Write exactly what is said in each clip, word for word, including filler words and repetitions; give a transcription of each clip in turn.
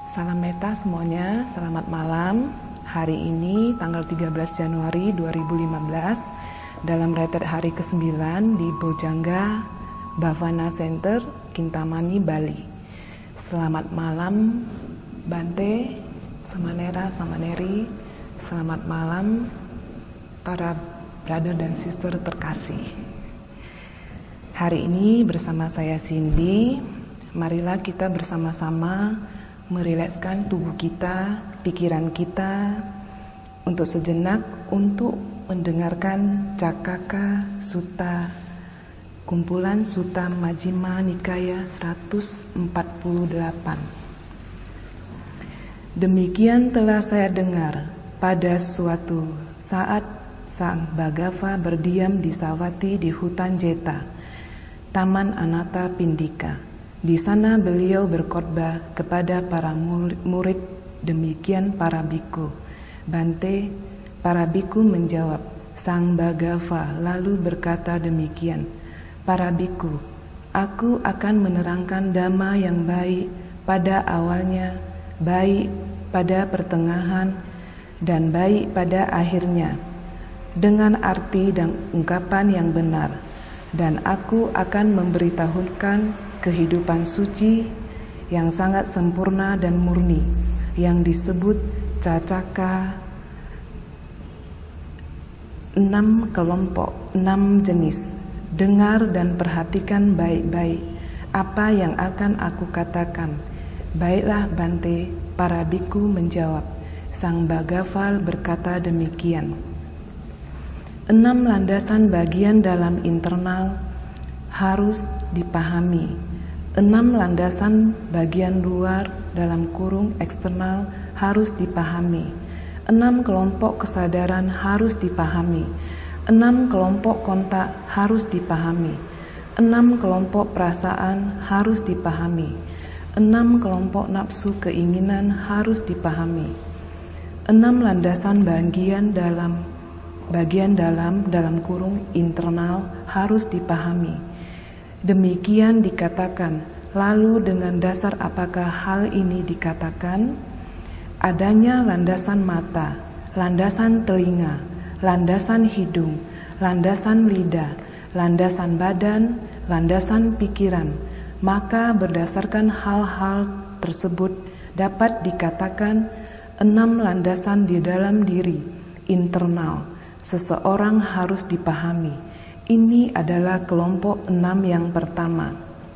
Salam meta semuanya, selamat malam. Hari ini tanggal tiga belas Januari dua ribu lima belas dalam retret hari kesembilan di Bojangga Bhavana Center, Kintamani, Bali. Selamat malam Bante, Samanera, Samaneri. Selamat malam para brother dan sister terkasih. Hari ini bersama saya Cindy, marilah kita bersama-sama merilekskan tubuh kita, pikiran kita untuk sejenak untuk mendengarkan Cakaka Sutta, kumpulan Sutta Majjhima Nikaya seratus empat puluh delapan. Demikian telah saya dengar pada suatu saat Sang Bhaggava berdiam di Savatthi di hutan Jeta, Taman Anatta Pindika. Di sana beliau berkhotbah kepada para murid, demikian para biku. Bante, para biku menjawab. Sang Bhaggava lalu berkata demikian, para biku, aku akan menerangkan dhamma yang baik pada awalnya, baik pada pertengahan, dan baik pada akhirnya, dengan arti dan ungkapan yang benar. Dan aku akan memberitahukan kehidupan suci yang sangat sempurna dan murni yang disebut Cacaka, enam kelompok, enam jenis. Dengar dan perhatikan baik-baik apa yang akan aku katakan. Baiklah Bante, para biku menjawab. Sang Bhaggava berkata demikian. Enam landasan bagian dalam internal harus dipahami. Enam landasan bagian luar dalam kurung eksternal harus dipahami. Enam kelompok kesadaran harus dipahami. Enam kelompok kontak harus dipahami. Enam kelompok perasaan harus dipahami. Enam kelompok nafsu keinginan harus dipahami. Enam landasan bagian dalam bagian dalam dalam kurung internal harus dipahami. Demikian dikatakan. Lalu dengan dasar apakah hal ini dikatakan? Adanya landasan mata, landasan telinga, landasan hidung, landasan lidah, landasan badan, landasan pikiran. Maka berdasarkan hal-hal tersebut dapat dikatakan enam landasan di dalam diri, internal, seseorang harus dipahami. Ini adalah kelompok enam yang pertama.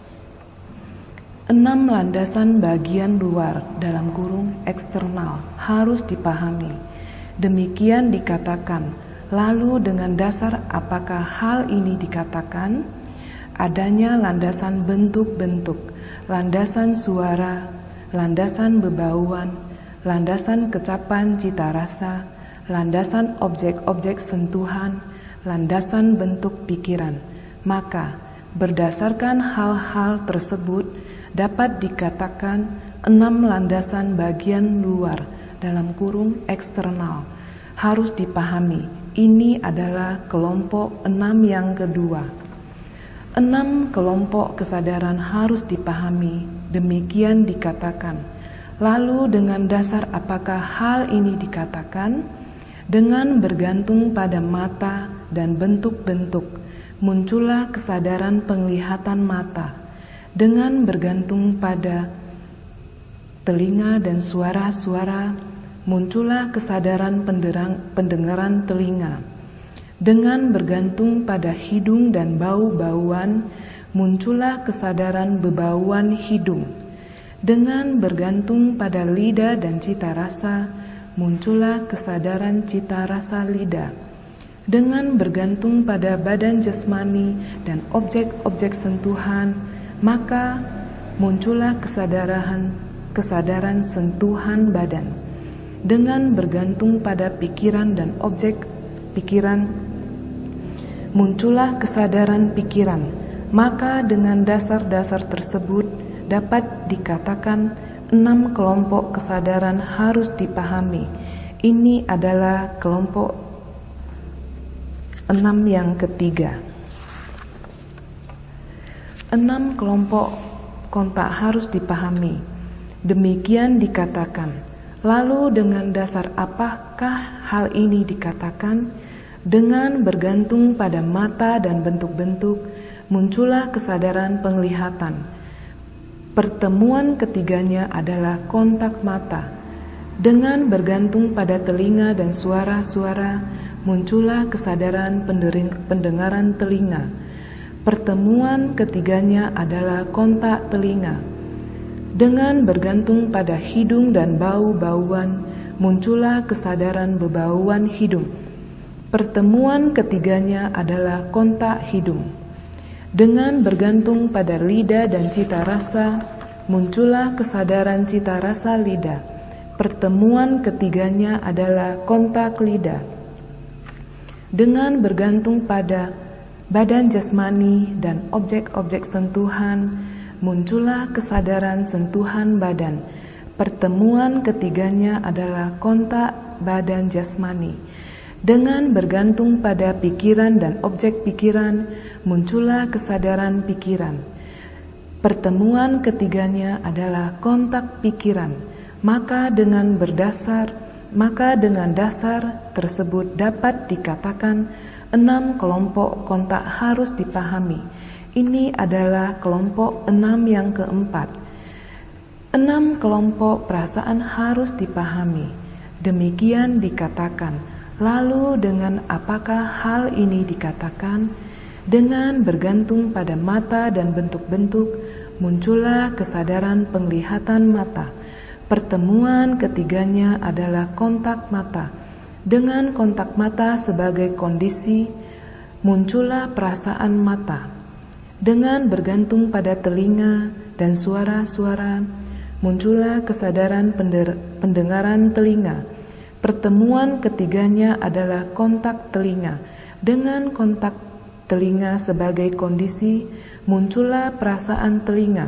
Enam landasan bagian luar dalam kurung eksternal harus dipahami. Demikian dikatakan. Lalu dengan dasar apakah hal ini dikatakan? Adanya landasan bentuk-bentuk, landasan suara, landasan bebauan, landasan kecapan cita rasa, landasan objek-objek sentuhan, landasan bentuk pikiran. Maka berdasarkan hal-hal tersebut dapat dikatakan enam landasan bagian luar dalam kurung eksternal harus dipahami. Ini adalah kelompok enam yang kedua. Enam kelompok kesadaran harus dipahami. Demikian dikatakan. Lalu dengan dasar apakah hal ini dikatakan? Dengan bergantung pada mata dan bentuk-bentuk, muncullah kesadaran penglihatan mata. Dengan bergantung pada telinga dan suara-suara, muncullah kesadaran penderang, pendengaran telinga. Dengan bergantung pada hidung dan bau-bauan, muncullah kesadaran bebauan hidung. Dengan bergantung pada lidah dan cita rasa, muncullah kesadaran cita rasa lidah. Dengan bergantung pada badan jasmani dan objek-objek sentuhan, maka muncullah kesadaran kesadaran sentuhan badan. Dengan bergantung pada pikiran dan objek pikiran, muncullah kesadaran pikiran. Maka dengan dasar-dasar tersebut dapat dikatakan enam kelompok kesadaran harus dipahami. Ini adalah kelompok enam yang ketiga. Enam kelompok kontak harus dipahami. Demikian dikatakan. Lalu dengan dasar apakah hal ini dikatakan? Dengan bergantung pada mata dan bentuk-bentuk, muncullah kesadaran penglihatan. Pertemuan ketiganya adalah kontak mata. Dengan bergantung pada telinga dan suara-suara, muncullah kesadaran pendengaran telinga. Pertemuan ketiganya adalah kontak telinga. Dengan bergantung pada hidung dan bau-bauan, muncullah kesadaran bebauan hidung. Pertemuan ketiganya adalah kontak hidung. Dengan bergantung pada lidah dan cita rasa, muncullah kesadaran cita rasa lidah. Pertemuan ketiganya adalah kontak lidah. Dengan bergantung pada badan jasmani dan objek-objek sentuhan, muncullah kesadaran sentuhan badan. Pertemuan ketiganya adalah kontak badan jasmani. Dengan bergantung pada pikiran dan objek pikiran, muncullah kesadaran pikiran. Pertemuan ketiganya adalah kontak pikiran. Maka dengan berdasar, maka dengan dasar tersebut dapat dikatakan enam kelompok kontak harus dipahami. Ini adalah kelompok enam yang keempat. Enam kelompok perasaan harus dipahami. Demikian dikatakan. Lalu dengan apakah hal ini dikatakan? Dengan bergantung pada mata dan bentuk-bentuk, muncullah kesadaran penglihatan mata. Pertemuan ketiganya adalah kontak mata. Dengan kontak mata sebagai kondisi, muncullah perasaan mata. Dengan bergantung pada telinga dan suara-suara, muncullah kesadaran pendengaran telinga. Pertemuan ketiganya adalah kontak telinga. Dengan kontak telinga sebagai kondisi, muncullah perasaan telinga.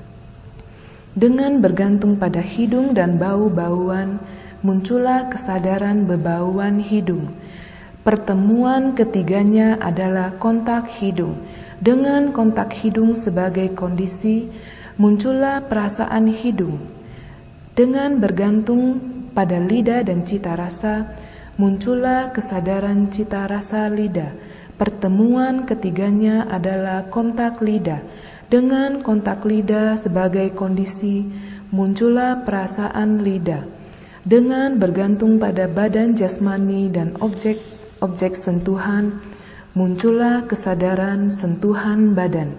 Dengan bergantung pada hidung dan bau-bauan, muncullah kesadaran bebauan hidung. Pertemuan ketiganya adalah kontak hidung. Dengan kontak hidung sebagai kondisi, muncullah perasaan hidung. Dengan bergantung pada lidah dan cita rasa, muncullah kesadaran cita rasa lidah. Pertemuan ketiganya adalah kontak lidah. Dengan kontak lidah sebagai kondisi, muncullah perasaan lidah. Dengan bergantung pada badan jasmani dan objek-objek sentuhan, muncullah kesadaran sentuhan badan.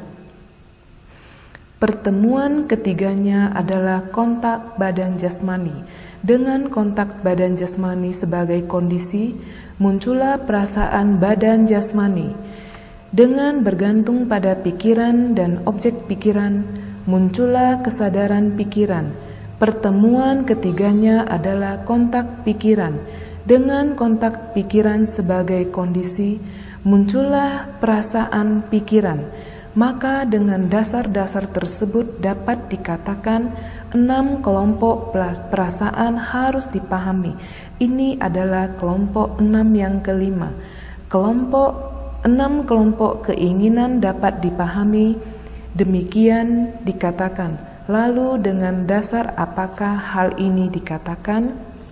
Pertemuan ketiganya adalah kontak badan jasmani. Dengan kontak badan jasmani sebagai kondisi, muncullah perasaan badan jasmani. Dengan bergantung pada pikiran dan objek pikiran, muncullah kesadaran pikiran. Pertemuan ketiganya adalah kontak pikiran. Dengan kontak pikiran sebagai kondisi, muncullah perasaan pikiran. Maka dengan dasar-dasar tersebut dapat dikatakan enam kelompok perasaan harus dipahami. Ini adalah kelompok enam yang kelima. Kelompok enam kelompok keinginan dapat dipahami. Demikian dikatakan. Lalu dengan dasar apakah hal ini dikatakan?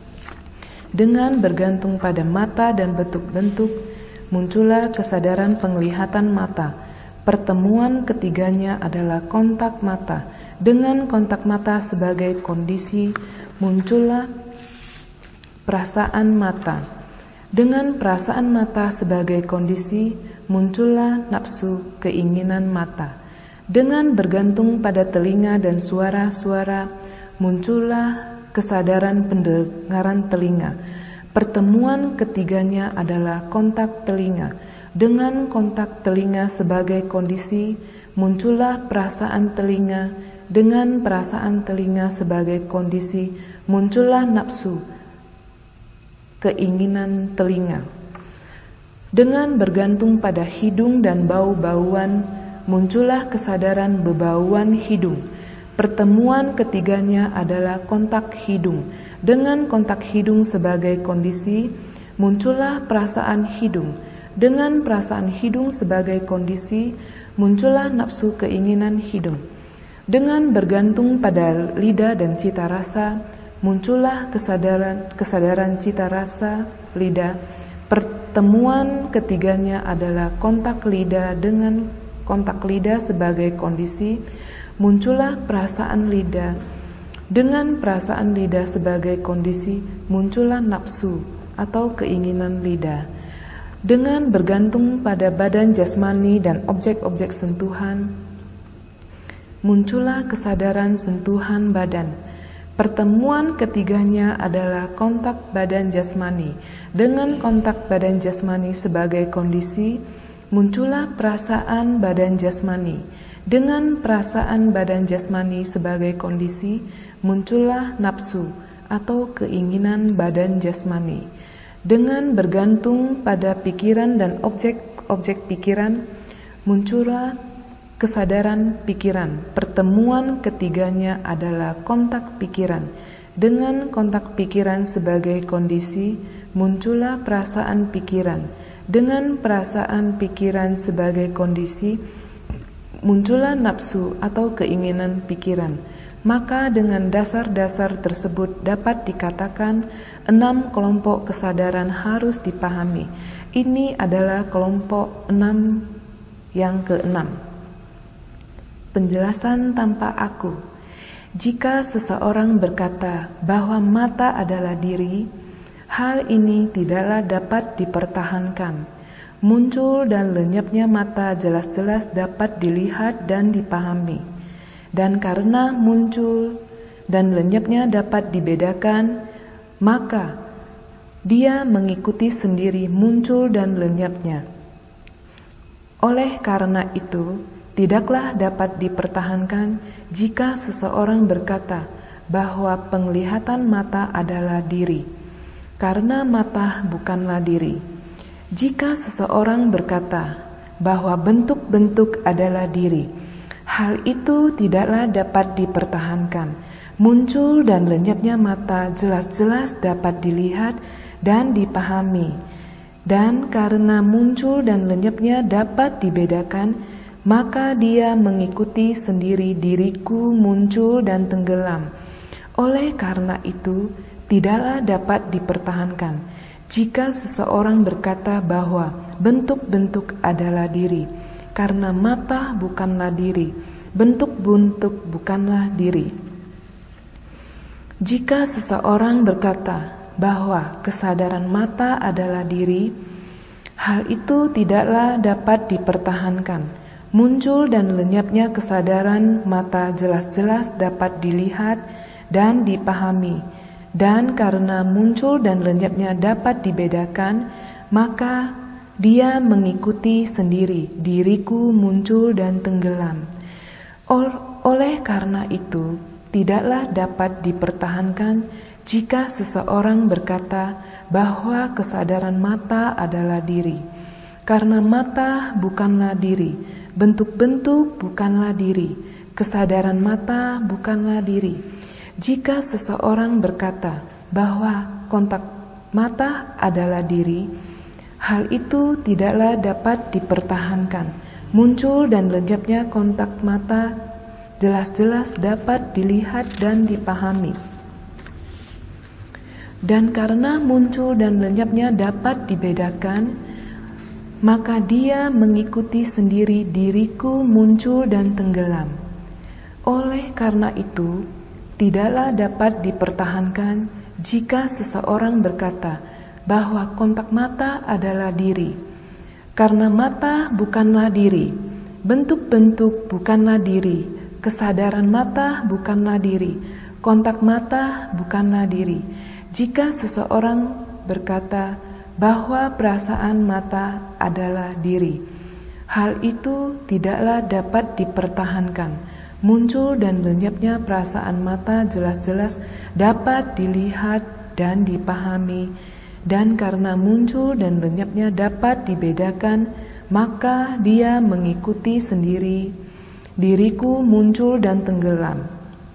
Dengan bergantung pada mata dan bentuk-bentuk, muncullah kesadaran penglihatan mata. Pertemuan ketiganya adalah kontak mata. Dengan kontak mata sebagai kondisi, muncullah perasaan mata. Dengan perasaan mata sebagai kondisi, muncullah nafsu keinginan mata. Dengan bergantung pada telinga dan suara-suara, muncullah kesadaran pendengaran telinga. Pertemuan ketiganya adalah kontak telinga. Dengan kontak telinga sebagai kondisi, muncullah perasaan telinga. Dengan perasaan telinga sebagai kondisi, muncullah nafsu keinginan telinga. Dengan bergantung pada hidung dan bau-bauan, muncullah kesadaran bebauan hidung. Pertemuan ketiganya adalah kontak hidung. Dengan kontak hidung sebagai kondisi, muncullah perasaan hidung. Dengan perasaan hidung sebagai kondisi, muncullah nafsu keinginan hidung. Dengan bergantung pada lidah dan cita rasa, muncullah kesadaran kesadaran cita rasa lidah. Pertemuan ketiganya adalah kontak lidah dengan kontak lidah sebagai kondisi. Muncullah perasaan lidah. Dengan perasaan lidah sebagai kondisi, muncullah nafsu atau keinginan lidah. Dengan bergantung pada badan jasmani dan objek-objek sentuhan, muncullah kesadaran sentuhan badan. Pertemuan ketiganya adalah kontak badan jasmani. Dengan kontak badan jasmani sebagai kondisi, muncullah perasaan badan jasmani. Dengan perasaan badan jasmani sebagai kondisi, muncullah nafsu atau keinginan badan jasmani. Dengan bergantung pada pikiran dan objek-objek pikiran, muncullah kesadaran pikiran. Pertemuan ketiganya adalah kontak pikiran. Dengan kontak pikiran sebagai kondisi, muncullah perasaan pikiran. Dengan perasaan pikiran sebagai kondisi, muncullah nafsu atau keinginan pikiran. Maka dengan dasar-dasar tersebut dapat dikatakan enam kelompok kesadaran harus dipahami. Ini adalah kelompok enam yang keenam. Penjelasan tanpa aku. Jika seseorang berkata bahwa mata adalah diri, hal ini tidaklah dapat dipertahankan. Muncul dan lenyapnya mata jelas-jelas dapat dilihat dan dipahami. Dan karena muncul dan lenyapnya dapat dibedakan, maka dia mengikuti sendiri muncul dan lenyapnya. Oleh karena itu, tidaklah dapat dipertahankan jika seseorang berkata bahwa penglihatan mata adalah diri, karena mata bukanlah diri. Jika seseorang berkata bahwa bentuk-bentuk adalah diri, hal itu tidaklah dapat dipertahankan. Muncul dan lenyapnya mata jelas-jelas dapat dilihat dan dipahami. Dan karena muncul dan lenyapnya dapat dibedakan, maka dia mengikuti sendiri diriku muncul dan tenggelam. Oleh karena itu, tidaklah dapat dipertahankan jika seseorang berkata bahwa bentuk-bentuk adalah diri, karena mata bukanlah diri, bentuk-bentuk bukanlah diri. Jika seseorang berkata bahwa kesadaran mata adalah diri, hal itu tidaklah dapat dipertahankan. Muncul dan lenyapnya kesadaran mata jelas-jelas dapat dilihat dan dipahami. Dan karena muncul dan lenyapnya dapat dibedakan, maka dia mengikuti sendiri diriku muncul dan tenggelam. Oleh karena itu, tidaklah dapat dipertahankan jika seseorang berkata bahwa kesadaran mata adalah diri, karena mata bukanlah diri, bentuk-bentuk bukanlah diri, kesadaran mata bukanlah diri. Jika seseorang berkata bahwa kontak mata adalah diri, hal itu tidaklah dapat dipertahankan. Muncul dan lenyapnya kontak mata jelas-jelas dapat dilihat dan dipahami. Dan karena muncul dan lenyapnya dapat dibedakan, maka dia mengikuti sendiri diriku muncul dan tenggelam. Oleh karena itu, tidaklah dapat dipertahankan jika seseorang berkata bahwa kontak mata adalah diri, karena mata bukanlah diri, bentuk-bentuk bukanlah diri, kesadaran mata bukanlah diri, kontak mata bukanlah diri. Jika seseorang berkata bahwa perasaan mata adalah diri, hal itu tidaklah dapat dipertahankan. Muncul dan lenyapnya perasaan mata jelas-jelas dapat dilihat dan dipahami, dan karena muncul dan lenyapnya dapat dibedakan, maka dia mengikuti sendiri diriku muncul dan tenggelam.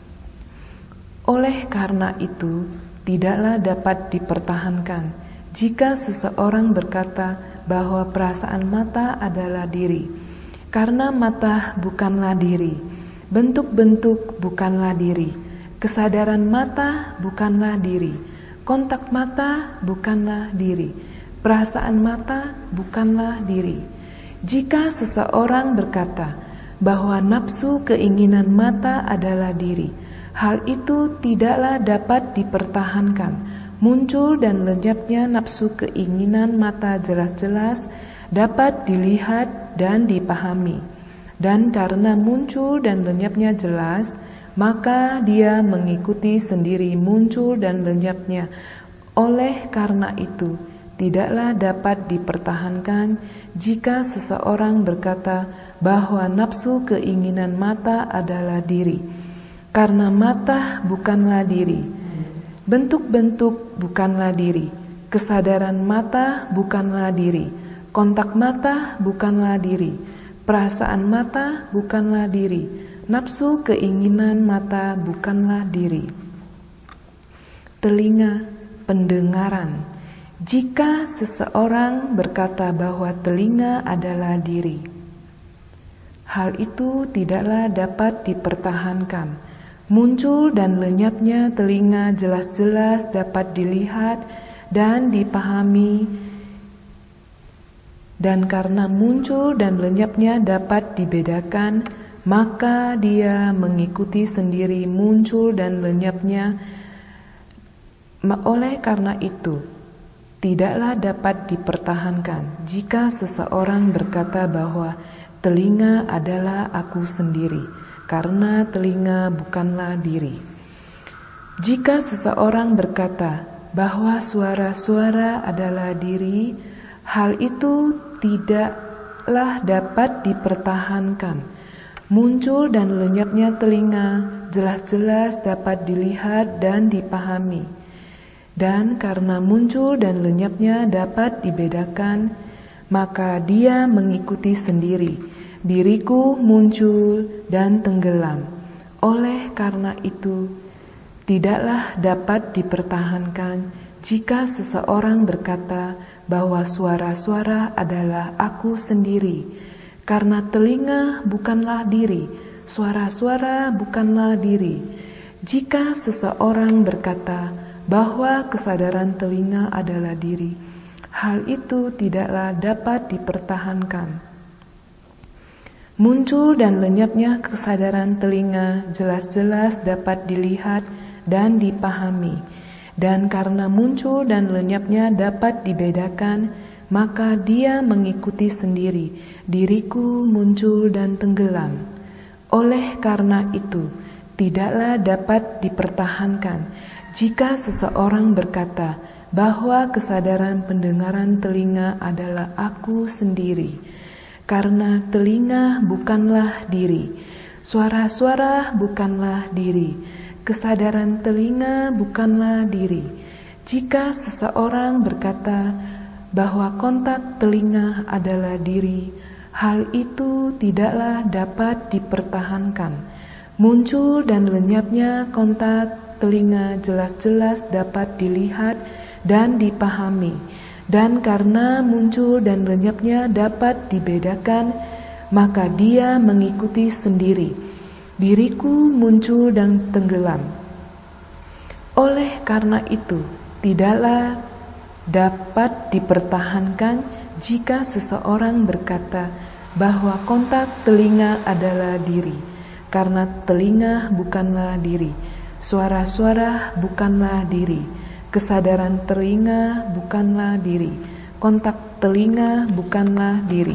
Oleh karena itu, tidaklah dapat dipertahankan jika seseorang berkata bahwa perasaan mata adalah diri, karena mata bukanlah diri, bentuk-bentuk bukanlah diri, kesadaran mata bukanlah diri, kontak mata bukanlah diri, perasaan mata bukanlah diri. Jika seseorang berkata bahwa nafsu keinginan mata adalah diri, hal itu tidaklah dapat dipertahankan. Muncul dan lenyapnya nafsu keinginan mata jelas-jelas dapat dilihat dan dipahami. Dan karena muncul dan lenyapnya jelas, maka dia mengikuti sendiri muncul dan lenyapnya. Oleh karena itu, tidaklah dapat dipertahankan jika seseorang berkata bahwa nafsu keinginan mata adalah diri. Karena mata bukanlah diri, bentuk-bentuk bukanlah diri, kesadaran mata bukanlah diri, kontak mata bukanlah diri, perasaan mata bukanlah diri, nafsu keinginan mata bukanlah diri. Telinga, pendengaran. Jika seseorang berkata bahwa telinga adalah diri, hal itu tidaklah dapat dipertahankan. Muncul dan lenyapnya telinga jelas-jelas dapat dilihat dan dipahami, dan karena muncul dan lenyapnya dapat dibedakan, maka dia mengikuti sendiri muncul dan lenyapnya. Oleh karena itu, tidaklah dapat dipertahankan jika seseorang berkata bahwa telinga adalah aku sendiri, karena telinga bukanlah diri. Jika seseorang berkata bahwa suara-suara adalah diri, hal itu tidaklah dapat dipertahankan. Muncul dan lenyapnya telinga jelas-jelas dapat dilihat dan dipahami. Dan karena muncul dan lenyapnya dapat dibedakan, maka dia mengikuti sendiri. Diriku muncul dan tenggelam. Oleh karena itu, tidaklah dapat dipertahankan jika seseorang berkata bahwa suara-suara adalah aku sendiri, karena telinga bukanlah diri, suara-suara bukanlah diri. Jika seseorang berkata bahwa kesadaran telinga adalah diri, hal itu tidaklah dapat dipertahankan. Muncul dan lenyapnya kesadaran telinga jelas-jelas dapat dilihat dan dipahami, dan karena muncul dan lenyapnya dapat dibedakan, maka dia mengikuti sendiri, diriku muncul dan tenggelam. Oleh karena itu, tidaklah dapat dipertahankan jika seseorang berkata bahwa kesadaran pendengaran telinga adalah aku sendiri, karena telinga bukanlah diri, suara-suara bukanlah diri, kesadaran telinga bukanlah diri. Jika seseorang berkata bahwa kontak telinga adalah diri, hal itu tidaklah dapat dipertahankan. Muncul dan lenyapnya kontak telinga jelas-jelas dapat dilihat dan dipahami. Dan karena muncul dan lenyapnya dapat dibedakan, maka dia mengikuti sendiri. Diriku muncul dan tenggelam. Oleh karena itu, tidaklah dapat dipertahankan jika seseorang berkata bahwa kontak telinga adalah diri, karena telinga bukanlah diri, suara-suara bukanlah diri, kesadaran telinga bukanlah diri, kontak telinga bukanlah diri.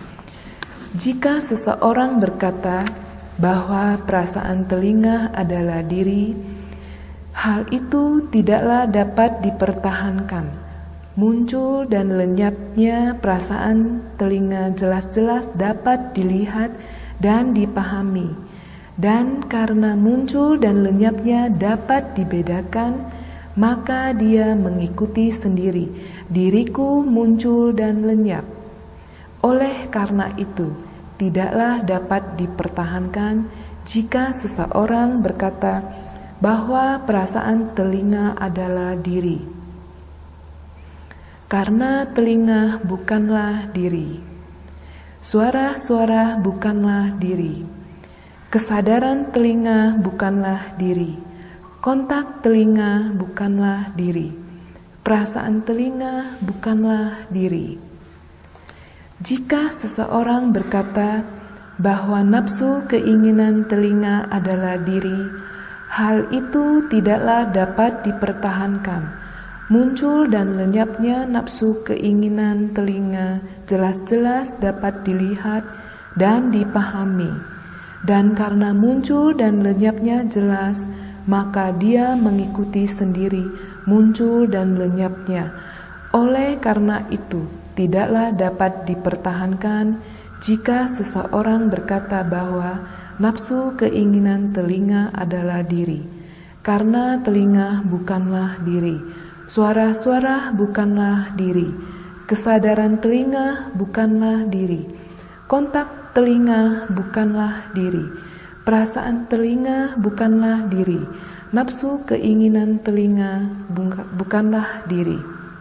Jika seseorang berkata bahwa perasaan telinga adalah diri, hal itu tidaklah dapat dipertahankan. Muncul dan lenyapnya perasaan telinga jelas-jelas dapat dilihat dan dipahami, dan karena muncul dan lenyapnya dapat dibedakan, maka dia mengikuti sendiri, diriku muncul dan lenyap. Oleh karena itu, tidaklah dapat dipertahankan jika seseorang berkata bahwa perasaan telinga adalah diri, karena telinga bukanlah diri, suara-suara bukanlah diri, Kesadaran telinga bukanlah diri. Kontak telinga bukanlah diri. Perasaan telinga bukanlah diri. Jika seseorang berkata bahwa nafsu keinginan telinga adalah diri, hal itu tidaklah dapat dipertahankan. Muncul dan lenyapnya nafsu keinginan telinga jelas-jelas dapat dilihat dan dipahami. Dan karena muncul dan lenyapnya jelas, maka dia mengikuti sendiri muncul dan lenyapnya. Oleh karena itu, tidaklah dapat dipertahankan jika seseorang berkata bahwa nafsu keinginan telinga adalah diri. Karena telinga bukanlah diri, suara-suara bukanlah diri, kesadaran telinga bukanlah diri, kontak telinga bukanlah diri, perasaan telinga bukanlah diri, nafsu keinginan telinga bukanlah diri.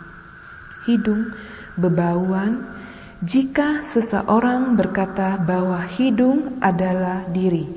Hidung, bebauan. Jika seseorang berkata bahwa hidung adalah diri,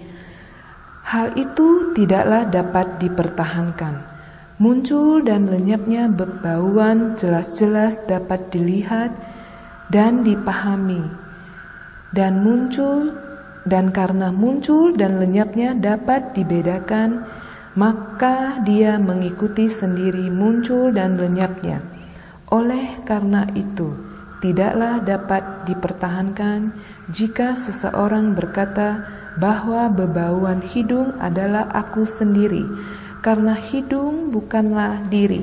hal itu tidaklah dapat dipertahankan. Muncul dan lenyapnya bebauan jelas-jelas dapat dilihat dan dipahami. Dan muncul dan karena muncul dan lenyapnya dapat dibedakan, maka dia mengikuti sendiri muncul dan lenyapnya. Oleh karena itu, tidaklah dapat dipertahankan jika seseorang berkata bahwa bebauan hidung adalah aku sendiri, karena hidung bukanlah diri.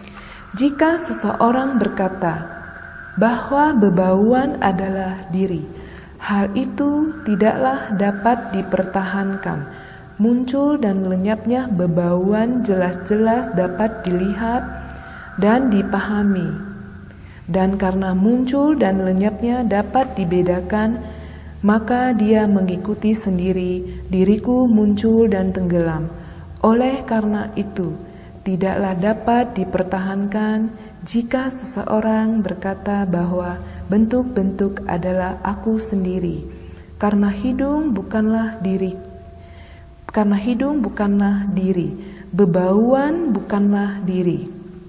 Jika seseorang berkata bahwa bebauan adalah diri, hal itu tidaklah dapat dipertahankan. Muncul dan lenyapnya bebauan jelas-jelas dapat dilihat dan dipahami. Dan karena muncul dan lenyapnya dapat dibedakan, maka dia mengikuti sendiri diriku muncul dan tenggelam. Oleh karena itu, tidaklah dapat dipertahankan jika seseorang berkata bahwa bentuk-bentuk adalah aku sendiri, karena hidung bukanlah diri, karena hidung bukanlah diri, bebauan bukanlah diri.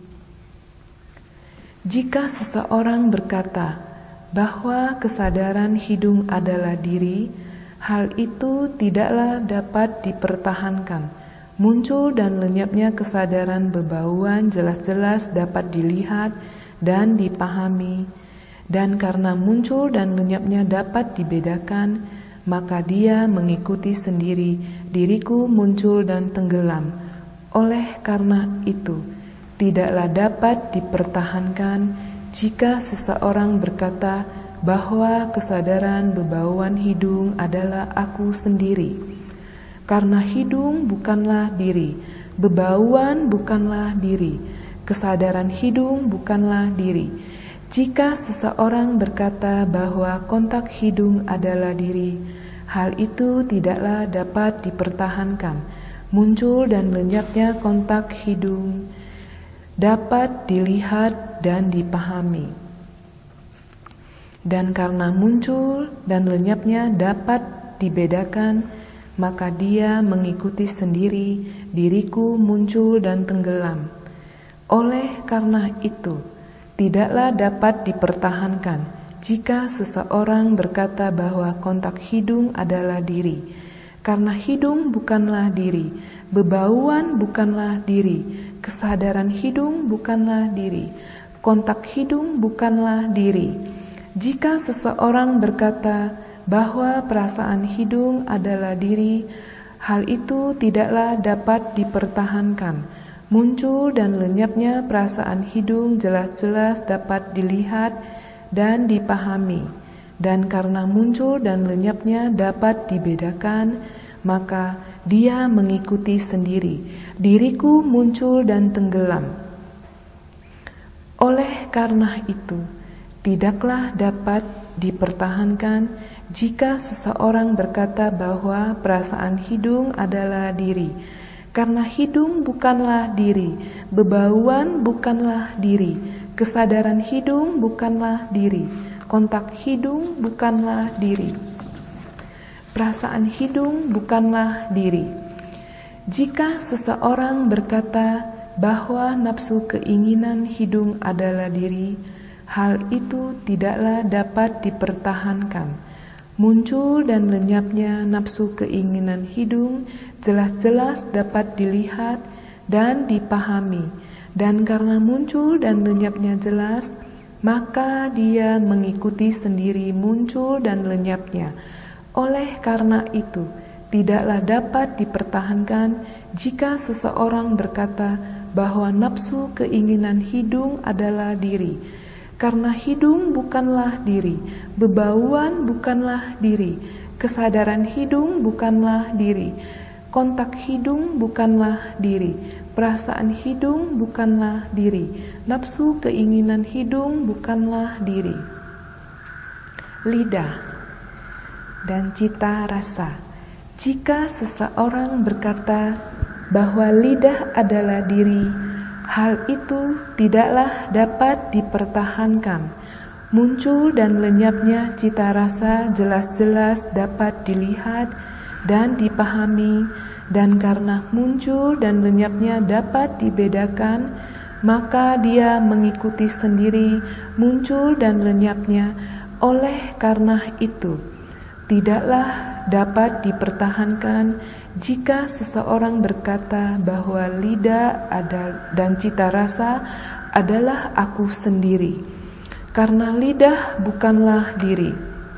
Jika seseorang berkata bahwa kesadaran hidung adalah diri, hal itu tidaklah dapat dipertahankan. Muncul dan lenyapnya kesadaran bebauan jelas-jelas dapat dilihat dan dipahami. Dan karena muncul dan lenyapnya dapat dibedakan, maka dia mengikuti sendiri diriku muncul dan tenggelam. Oleh karena itu, tidaklah dapat dipertahankan jika seseorang berkata bahwa kesadaran bebauan hidung adalah aku sendiri. Karena hidung bukanlah diri, bebauan bukanlah diri, kesadaran hidung bukanlah diri. Jika seseorang berkata bahwa kontak hidung adalah diri, hal itu tidaklah dapat dipertahankan. Muncul dan lenyapnya kontak hidung dapat dilihat dan dipahami. Dan karena muncul dan lenyapnya dapat dibedakan, maka dia mengikuti sendiri diriku muncul dan tenggelam. Oleh karena itu, tidaklah dapat dipertahankan jika seseorang berkata bahwa kontak hidung adalah diri, karena hidung bukanlah diri, bebauan bukanlah diri, kesadaran hidung bukanlah diri, kontak hidung bukanlah diri. Jika seseorang berkata bahwa perasaan hidung adalah diri, hal itu tidaklah dapat dipertahankan. Muncul dan lenyapnya perasaan hidung jelas-jelas dapat dilihat dan dipahami. Dan karena muncul dan lenyapnya dapat dibedakan, maka dia mengikuti sendiri diriku muncul dan tenggelam. Oleh karena itu, tidaklah dapat dipertahankan jika seseorang berkata bahwa perasaan hidung adalah diri, karena hidung bukanlah diri, bebauan bukanlah diri, kesadaran hidung bukanlah diri, kontak hidung bukanlah diri. perasaan hidung bukanlah diri. Jika seseorang berkata bahwa nafsu keinginan hidung adalah diri, hal itu tidaklah dapat dipertahankan. Muncul dan lenyapnya nafsu keinginan hidung jelas-jelas dapat dilihat dan dipahami, dan karena muncul dan lenyapnya jelas, maka dia mengikuti sendiri muncul dan lenyapnya. Oleh karena itu, tidaklah dapat dipertahankan jika seseorang berkata bahwa nafsu keinginan hidung adalah diri, karena hidung bukanlah diri, bebauan bukanlah diri, kesadaran hidung bukanlah diri, kontak hidung bukanlah diri, perasaan hidung bukanlah diri, nafsu keinginan hidung bukanlah diri. Lidah dan cita rasa. Jika seseorang berkata bahwa lidah adalah diri, hal itu tidaklah dapat dipertahankan. Muncul dan lenyapnya cita rasa jelas-jelas dapat dilihat dan dipahami, dan karena muncul dan lenyapnya dapat dibedakan, maka dia mengikuti sendiri muncul dan lenyapnya. Oleh karena itu, tidaklah dapat dipertahankan jika seseorang berkata bahwa lidah ada dan cita rasa adalah aku sendiri, karena lidah bukanlah diri.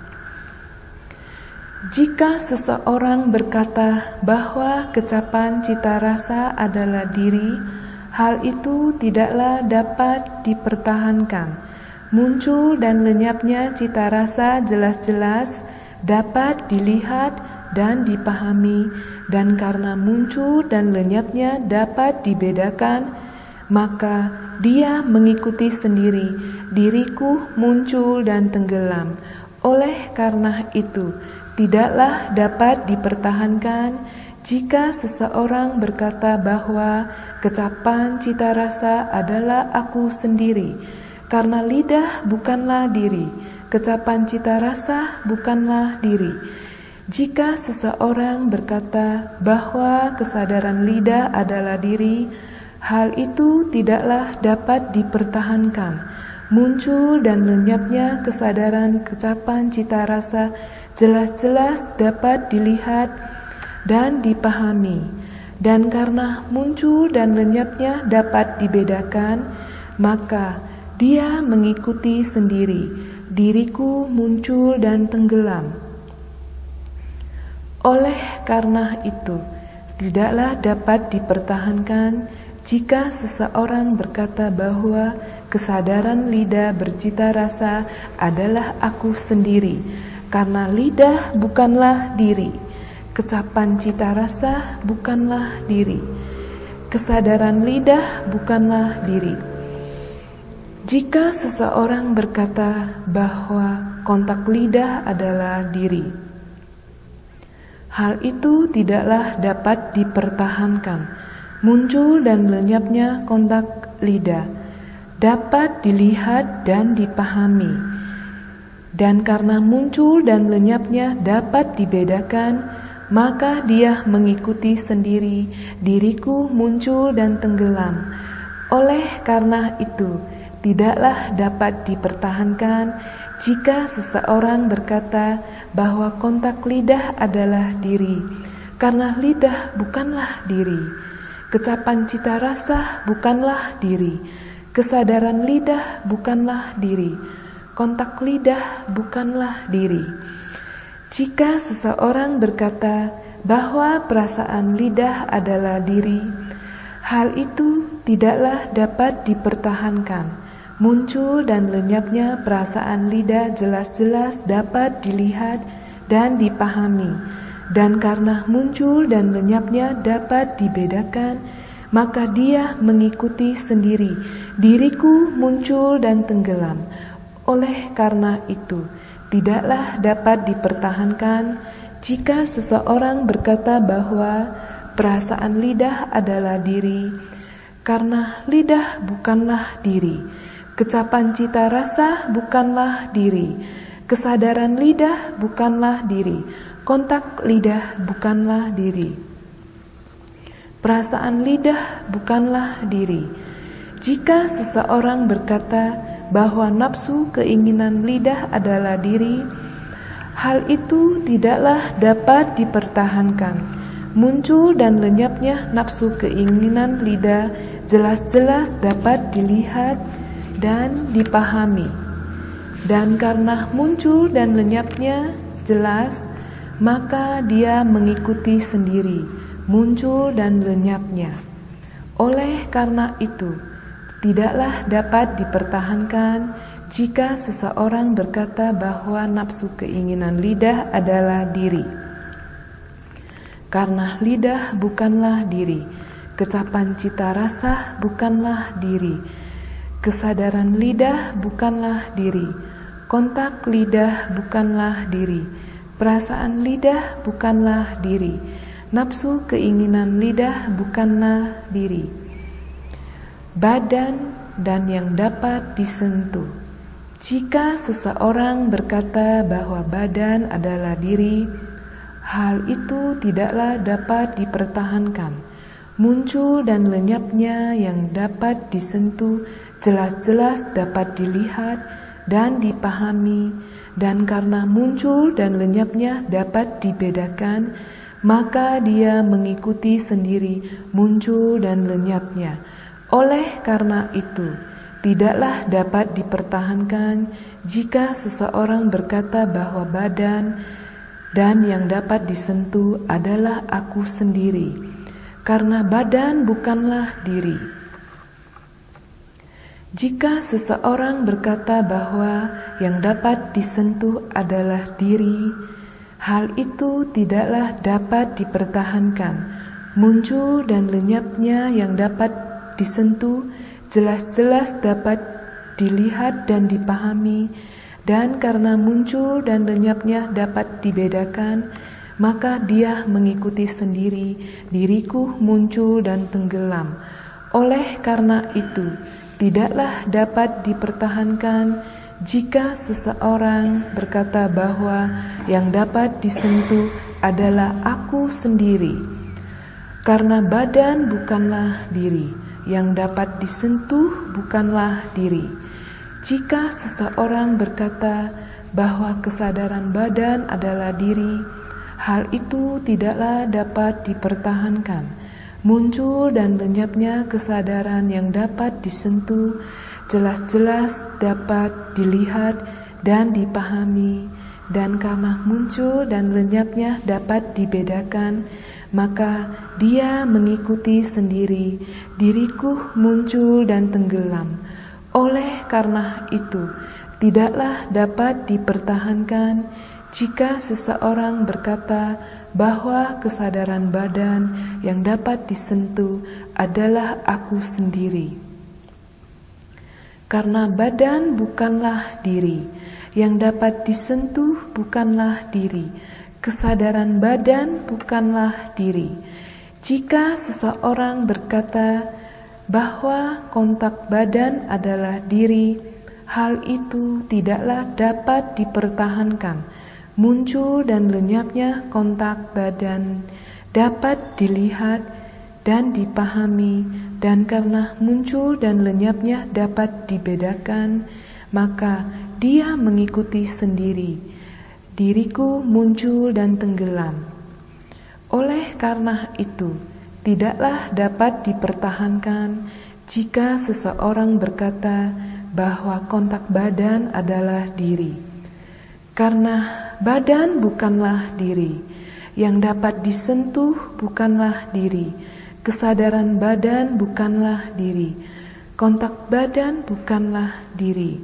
Jika seseorang berkata bahwa kecapan cita rasa adalah diri, hal itu tidaklah dapat dipertahankan. Muncul dan lenyapnya cita rasa jelas-jelas dapat dilihat dan dipahami, dan karena muncul dan lenyapnya dapat dibedakan, maka dia mengikuti sendiri diriku muncul dan tenggelam. Oleh karena itu, tidaklah dapat dipertahankan jika seseorang berkata bahwa kecapan cita rasa adalah aku sendiri, karena lidah bukanlah diri, kecapan cita rasa bukanlah diri. Jika seseorang berkata bahwa kesadaran lidah adalah diri, hal itu tidaklah dapat dipertahankan. Muncul dan lenyapnya kesadaran kecapan cita rasa jelas-jelas dapat dilihat dan dipahami, dan karena muncul dan lenyapnya dapat dibedakan, maka dia mengikuti sendiri diriku muncul dan tenggelam. Oleh karena itu, tidaklah dapat dipertahankan jika seseorang berkata bahwa kesadaran lidah bercita rasa adalah aku sendiri, karena lidah bukanlah diri, kecapan cita rasa bukanlah diri, kesadaran lidah bukanlah diri. Jika seseorang berkata bahwa kontak lidah adalah diri, hal itu tidaklah dapat dipertahankan. Muncul dan lenyapnya kontak lidah dapat dilihat dan dipahami, dan karena muncul dan lenyapnya dapat dibedakan, maka dia mengikuti sendiri diriku muncul dan tenggelam. Oleh karena itu, tidaklah dapat dipertahankan jika seseorang berkata bahwa kontak lidah adalah diri, karena lidah bukanlah diri, kecapan cita rasa bukanlah diri, kesadaran lidah bukanlah diri, kontak lidah bukanlah diri. Jika seseorang berkata bahwa perasaan lidah adalah diri, hal itu tidaklah dapat dipertahankan. Muncul dan lenyapnya perasaan lidah jelas-jelas dapat dilihat dan dipahami, dan karena muncul dan lenyapnya dapat dibedakan, maka dia mengikuti sendiri diriku muncul dan tenggelam. Oleh karena itu, tidaklah dapat dipertahankan jika seseorang berkata bahwa perasaan lidah adalah diri, karena lidah bukanlah diri, kecapan cita rasa bukanlah diri, Kesadaran lidah bukanlah diri. Kontak lidah bukanlah diri. Perasaan lidah bukanlah diri. Jika seseorang berkata bahwa nafsu keinginan lidah adalah diri, hal itu tidaklah dapat dipertahankan. Muncul dan lenyapnya nafsu keinginan lidah jelas-jelas dapat dilihat dan dipahami. Dan karena muncul dan lenyapnya jelas, maka dia mengikuti sendiri muncul dan lenyapnya. Oleh karena itu, tidaklah dapat dipertahankan jika seseorang berkata bahwa nafsu keinginan lidah adalah diri. Karena lidah bukanlah diri, kecapan cita rasa bukanlah diri, kesadaran lidah bukanlah diri, kontak lidah bukanlah diri, perasaan lidah bukanlah diri, nafsu keinginan lidah bukanlah diri. Badan dan yang dapat disentuh. Jika seseorang berkata bahwa badan adalah diri, hal itu tidaklah dapat dipertahankan. Muncul dan lenyapnya yang dapat disentuh jelas-jelas dapat dilihat dan dipahami, dan karena muncul dan lenyapnya dapat dibedakan, maka dia mengikuti sendiri muncul dan lenyapnya. Oleh karena itu, tidaklah dapat dipertahankan jika seseorang berkata bahwa badan dan yang dapat disentuh adalah aku sendiri, karena badan bukanlah diri. Jika seseorang berkata bahwa yang dapat disentuh adalah diri, hal itu tidaklah dapat dipertahankan. Muncul dan lenyapnya yang dapat disentuh jelas-jelas dapat dilihat dan dipahami, dan karena muncul dan lenyapnya dapat dibedakan, maka dia mengikuti sendiri diriku muncul dan tenggelam. Oleh karena itu, tidaklah dapat dipertahankan jika seseorang berkata bahwa yang dapat disentuh adalah aku sendiri, karena badan bukanlah diri, yang dapat disentuh bukanlah diri. Jika seseorang berkata bahwa kesadaran badan adalah diri, hal itu tidaklah dapat dipertahankan. Muncul dan lenyapnya kesadaran yang dapat disentuh jelas-jelas dapat dilihat dan dipahami, dan karena muncul dan lenyapnya dapat dibedakan, maka dia mengikuti sendiri diriku muncul dan tenggelam. Oleh karena itu, tidaklah dapat dipertahankan jika seseorang berkata bahwa kesadaran badan yang dapat disentuh adalah aku sendiri. Karena badan bukanlah diri, yang dapat disentuh bukanlah diri, kesadaran badan bukanlah diri. Jika seseorang berkata bahwa kontak badan adalah diri, hal itu tidaklah dapat dipertahankan. Muncul dan lenyapnya kontak badan dapat dilihat dan dipahami, dan karena muncul dan lenyapnya dapat dibedakan, maka dia mengikuti sendiri diriku muncul dan tenggelam. Oleh karena itu, tidaklah dapat dipertahankan jika seseorang berkata bahwa kontak badan adalah diri, karena badan bukanlah diri, yang dapat disentuh bukanlah diri, kesadaran badan bukanlah diri, kontak badan bukanlah diri.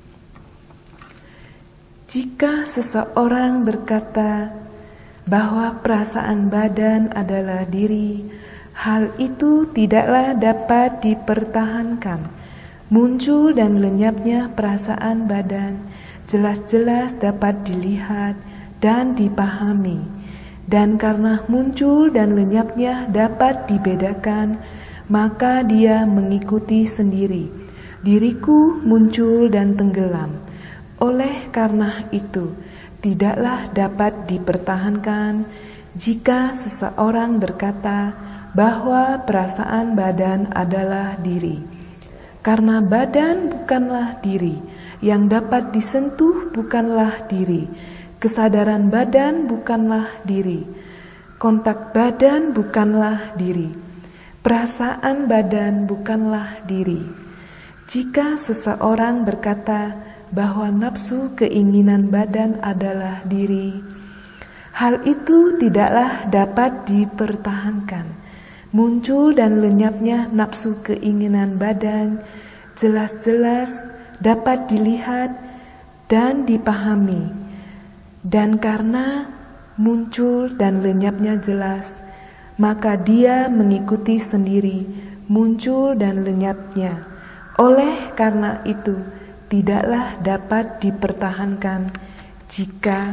Jika seseorang berkata bahwa perasaan badan adalah diri, hal itu tidaklah dapat dipertahankan. Muncul dan lenyapnya perasaan badan jelas-jelas dapat dilihat dan dipahami, dan karena muncul dan lenyapnya dapat dibedakan, maka dia mengikuti sendiri diriku muncul dan tenggelam. Oleh karena itu, tidaklah dapat dipertahankan jika seseorang berkata bahwa perasaan badan adalah diri. Karena badan bukanlah diri, yang dapat disentuh bukanlah diri, kesadaran badan bukanlah diri, kontak badan bukanlah diri, perasaan badan bukanlah diri. Jika seseorang berkata bahwa nafsu keinginan badan adalah diri, hal itu tidaklah dapat dipertahankan. Muncul dan lenyapnya nafsu keinginan badan jelas-jelas dapat dilihat dan dipahami. Dan karena muncul dan lenyapnya jelas, maka dia mengikuti sendiri muncul dan lenyapnya. Oleh karena itu, tidaklah dapat dipertahankan jika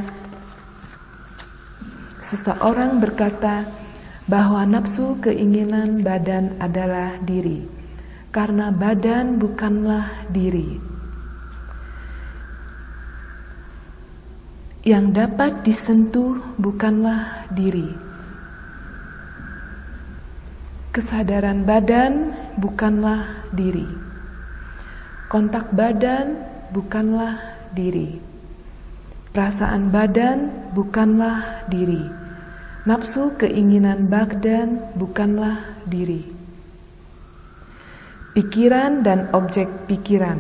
seseorang berkata bahwa nafsu keinginan badan adalah diri, karena badan bukanlah diri. Yang dapat disentuh bukanlah diri. Kesadaran badan bukanlah diri. Kontak badan bukanlah diri. Perasaan badan bukanlah diri. Nafsu keinginan badan bukanlah diri. Pikiran dan objek pikiran.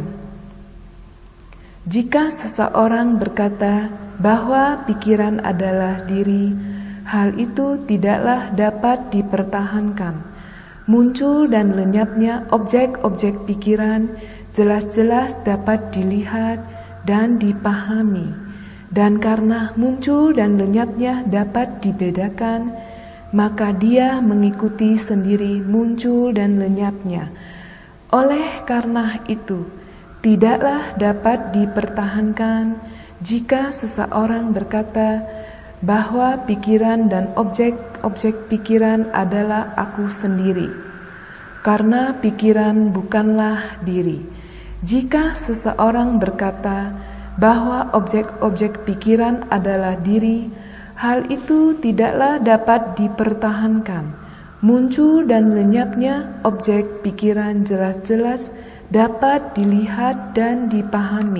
Jika seseorang berkata bahwa pikiran adalah diri, hal itu tidaklah dapat dipertahankan. Muncul dan lenyapnya objek-objek pikiran jelas-jelas dapat dilihat dan dipahami. Dan karena muncul dan lenyapnya dapat dibedakan, maka dia mengikuti sendiri muncul dan lenyapnya. Oleh karena itu, tidaklah dapat dipertahankan jika seseorang berkata bahwa pikiran dan objek-objek pikiran adalah aku sendiri, karena pikiran bukanlah diri. Jika seseorang berkata bahwa objek-objek pikiran adalah diri, hal itu tidaklah dapat dipertahankan. Muncul dan lenyapnya objek pikiran jelas-jelas dapat dilihat dan dipahami.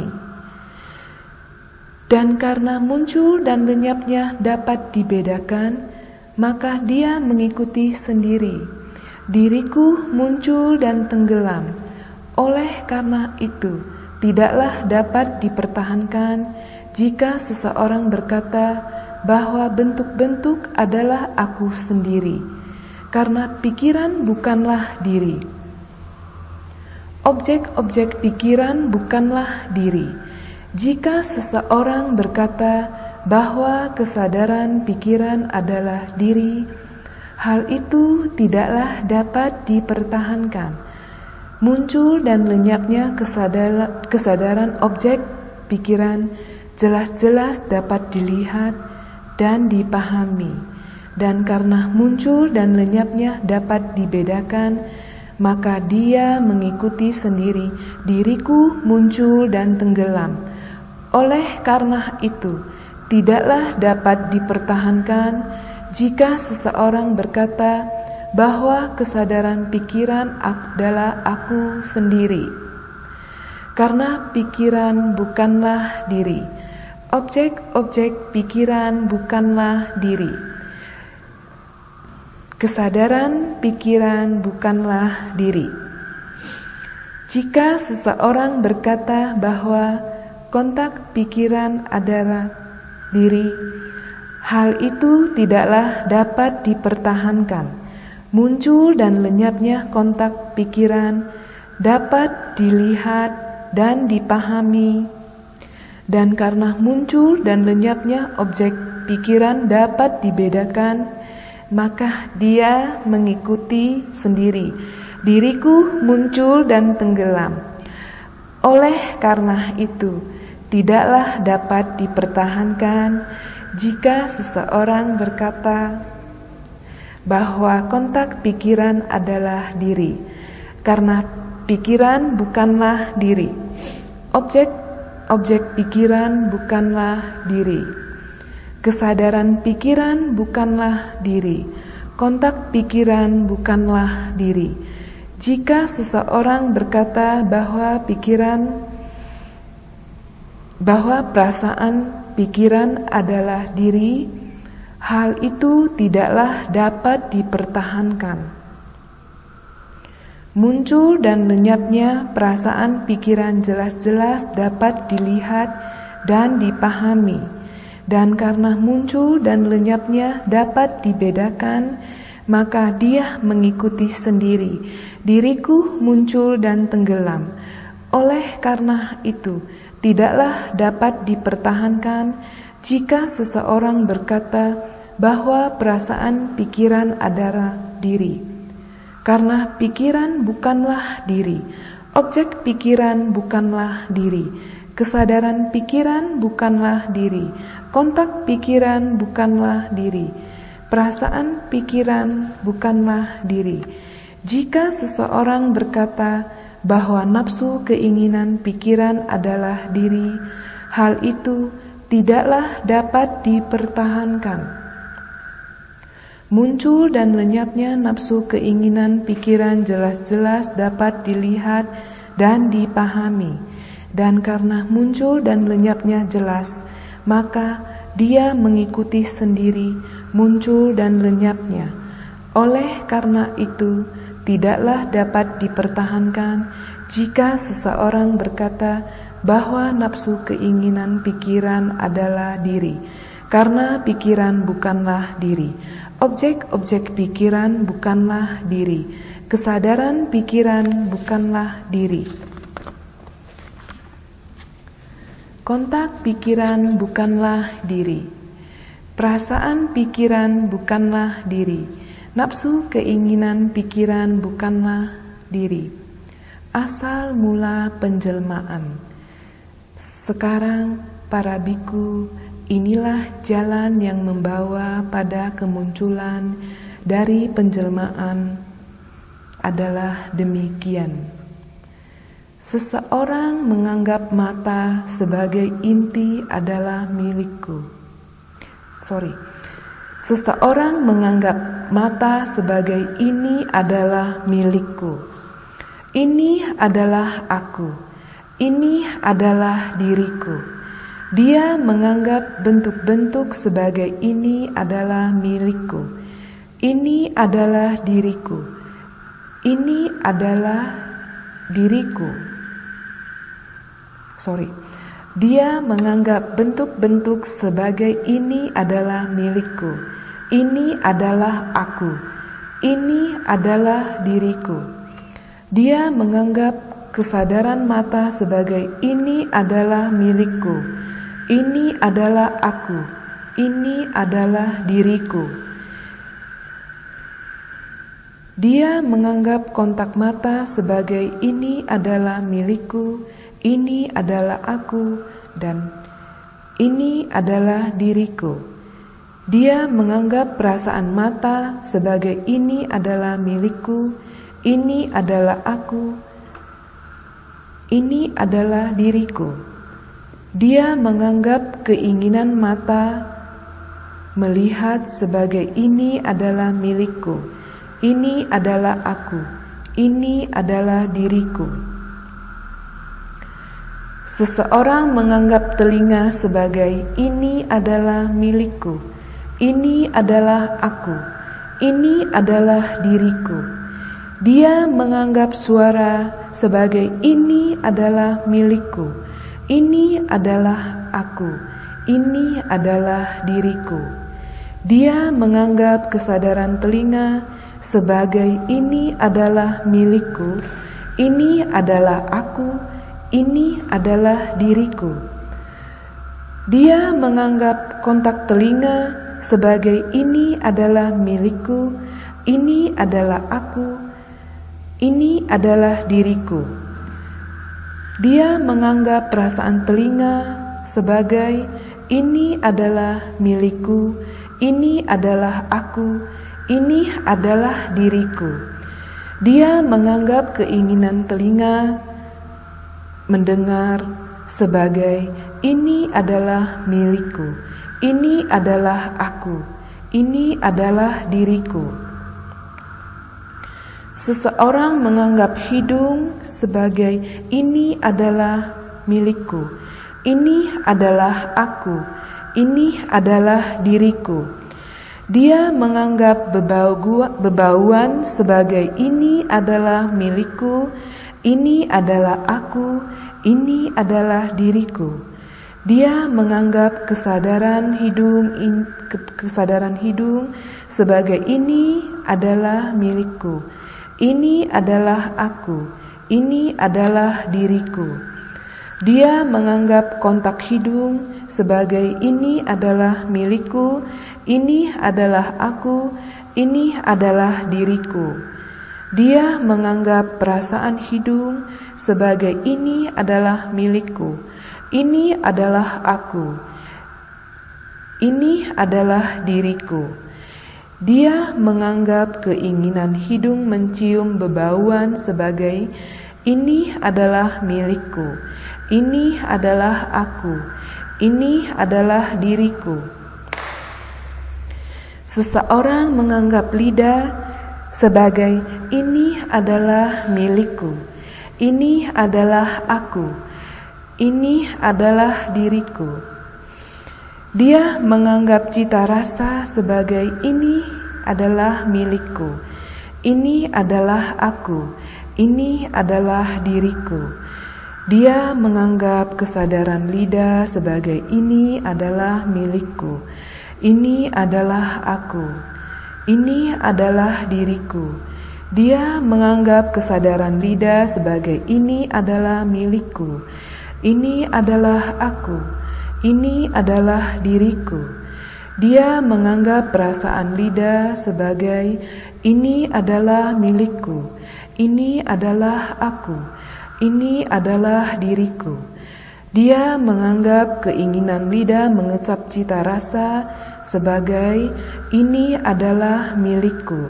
Dan karena muncul dan lenyapnya dapat dibedakan, maka dia mengikuti sendiri. Diriku muncul dan tenggelam. Oleh karena itu, tidaklah dapat dipertahankan jika seseorang berkata bahwa bentuk-bentuk adalah aku sendiri, karena pikiran bukanlah diri. Objek-objek pikiran bukanlah diri. Jika seseorang berkata bahwa kesadaran pikiran adalah diri, hal itu tidaklah dapat dipertahankan. Muncul dan lenyapnya kesadaran, kesadaran objek pikiran jelas-jelas dapat dilihat dan dipahami. Dan karena muncul dan lenyapnya dapat dibedakan, maka dia mengikuti sendiri diriku muncul dan tenggelam. Oleh karena itu, tidaklah dapat dipertahankan jika seseorang berkata bahwa kesadaran pikiran adalah aku sendiri, karena pikiran bukanlah diri. Objek-objek pikiran bukanlah diri. Kesadaran pikiran bukanlah diri. Jika seseorang berkata bahwa kontak pikiran adalah diri, hal itu tidaklah dapat dipertahankan. Muncul dan lenyapnya kontak pikiran dapat dilihat dan dipahami. Dan karena muncul dan lenyapnya objek pikiran dapat dibedakan, maka dia mengikuti sendiri. Diriku muncul dan tenggelam. Oleh karena itu, tidaklah dapat dipertahankan jika seseorang berkata bahwa kontak pikiran adalah diri, karena pikiran bukanlah diri. Objek objek pikiran bukanlah diri. Kesadaran pikiran bukanlah diri. Kontak pikiran bukanlah diri. Jika seseorang berkata bahwa pikiran bahwa perasaan pikiran adalah diri, hal itu tidaklah dapat dipertahankan. Muncul dan lenyapnya perasaan pikiran jelas-jelas dapat dilihat dan dipahami, dan karena muncul dan lenyapnya dapat dibedakan, maka dia mengikuti sendiri. Diriku muncul dan tenggelam. Oleh karena itu, tidaklah dapat dipertahankan jika seseorang berkata bahwa perasaan pikiran adalah diri. Karena pikiran bukanlah diri, objek pikiran bukanlah diri, kesadaran pikiran bukanlah diri, kontak pikiran bukanlah diri, perasaan pikiran bukanlah diri. Jika seseorang berkata bahwa nafsu keinginan pikiran adalah diri, hal itu tidaklah dapat dipertahankan. Muncul dan lenyapnya nafsu keinginan pikiran jelas-jelas dapat dilihat dan dipahami, dan karena muncul dan lenyapnya jelas, maka dia mengikuti sendiri muncul dan lenyapnya. Oleh karena itu, tidaklah dapat dipertahankan jika seseorang berkata bahwa nafsu keinginan pikiran adalah diri, karena pikiran bukanlah diri. Objek-objek pikiran bukanlah diri. Kesadaran pikiran bukanlah diri. Kontak pikiran bukanlah diri. Perasaan pikiran bukanlah diri. Nafsu keinginan pikiran bukanlah diri. Asal mula penjelmaan. Sekarang para biku, inilah jalan yang membawa pada kemunculan dari penjelmaan adalah demikian. Seseorang menganggap mata sebagai inti adalah milikku. Sorry. Seseorang menganggap mata sebagai ini adalah milikku. Ini adalah aku. Ini adalah diriku. Dia menganggap bentuk-bentuk sebagai ini adalah milikku. Ini adalah diriku. Ini adalah diriku. Sorry. Dia menganggap bentuk-bentuk sebagai ini adalah milikku. Ini adalah aku. Ini adalah diriku. Dia menganggap kesadaran mata sebagai ini adalah milikku. Ini adalah aku. Ini adalah diriku. Dia menganggap kontak mata sebagai ini adalah milikku, ini adalah aku, dan ini adalah diriku. Dia menganggap perasaan mata sebagai ini adalah milikku, ini adalah aku, ini adalah diriku. Dia menganggap keinginan mata melihat sebagai ini adalah milikku, ini adalah aku, ini adalah diriku. Seseorang menganggap telinga sebagai ini adalah milikku, ini adalah aku, ini adalah diriku. Dia menganggap suara sebagai ini adalah milikku, ini adalah aku, ini adalah diriku. Dia menganggap kesadaran telinga sebagai ini adalah milikku, ini adalah aku, ini adalah diriku. Dia menganggap kontak telinga sebagai ini adalah milikku, ini adalah aku, ini adalah diriku. Dia menganggap perasaan telinga sebagai ini adalah milikku, ini adalah aku, ini adalah diriku. Dia menganggap keinginan telinga mendengar sebagai ini adalah milikku, ini adalah aku, ini adalah diriku. Seseorang menganggap hidung sebagai ini adalah milikku, ini adalah aku, ini adalah diriku. Dia menganggap bebauan sebagai ini adalah milikku, ini adalah aku, ini adalah diriku. Dia menganggap kesadaran hidung kesadaran hidung sebagai ini adalah milikku, ini adalah aku, ini adalah diriku. Dia menganggap kontak hidung sebagai ini adalah milikku, ini adalah aku, ini adalah diriku. Dia menganggap perasaan hidung sebagai ini adalah milikku, ini adalah aku, ini adalah diriku. Dia menganggap keinginan hidung mencium bebauan sebagai ini adalah milikku, ini adalah aku, ini adalah diriku. Seseorang menganggap lidah sebagai ini adalah milikku, ini adalah aku, ini adalah diriku. Dia menganggap cita rasa sebagai ini adalah milikku, ini adalah aku, ini adalah diriku. Dia menganggap kesadaran lidah sebagai ini adalah milikku, ini adalah aku, ini adalah diriku. Dia menganggap kesadaran lidah sebagai ini adalah milikku, ini adalah aku, ini adalah diriku. Dia menganggap perasaan lidah sebagai ini adalah milikku, ini adalah aku, ini adalah diriku. Dia menganggap keinginan lidah mengecap cita rasa sebagai ini adalah milikku,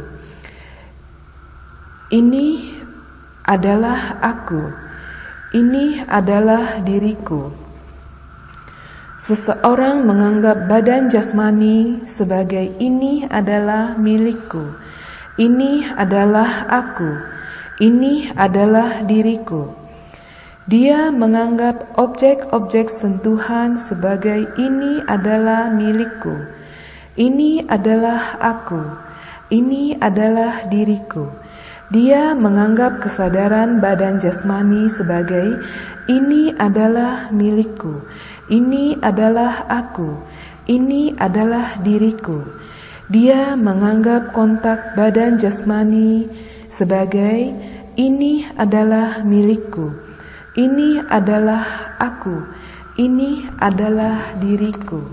ini adalah aku, ini adalah diriku. Seseorang menganggap badan jasmani sebagai ini adalah milikku, ini adalah aku, ini adalah diriku. Dia menganggap objek-objek sentuhan sebagai ini adalah milikku, ini adalah aku, ini adalah diriku. Dia menganggap kesadaran badan jasmani sebagai ini adalah milikku, ini adalah aku, ini adalah diriku. Dia menganggap kontak badan jasmani sebagai ini adalah milikku, ini adalah aku, ini adalah diriku.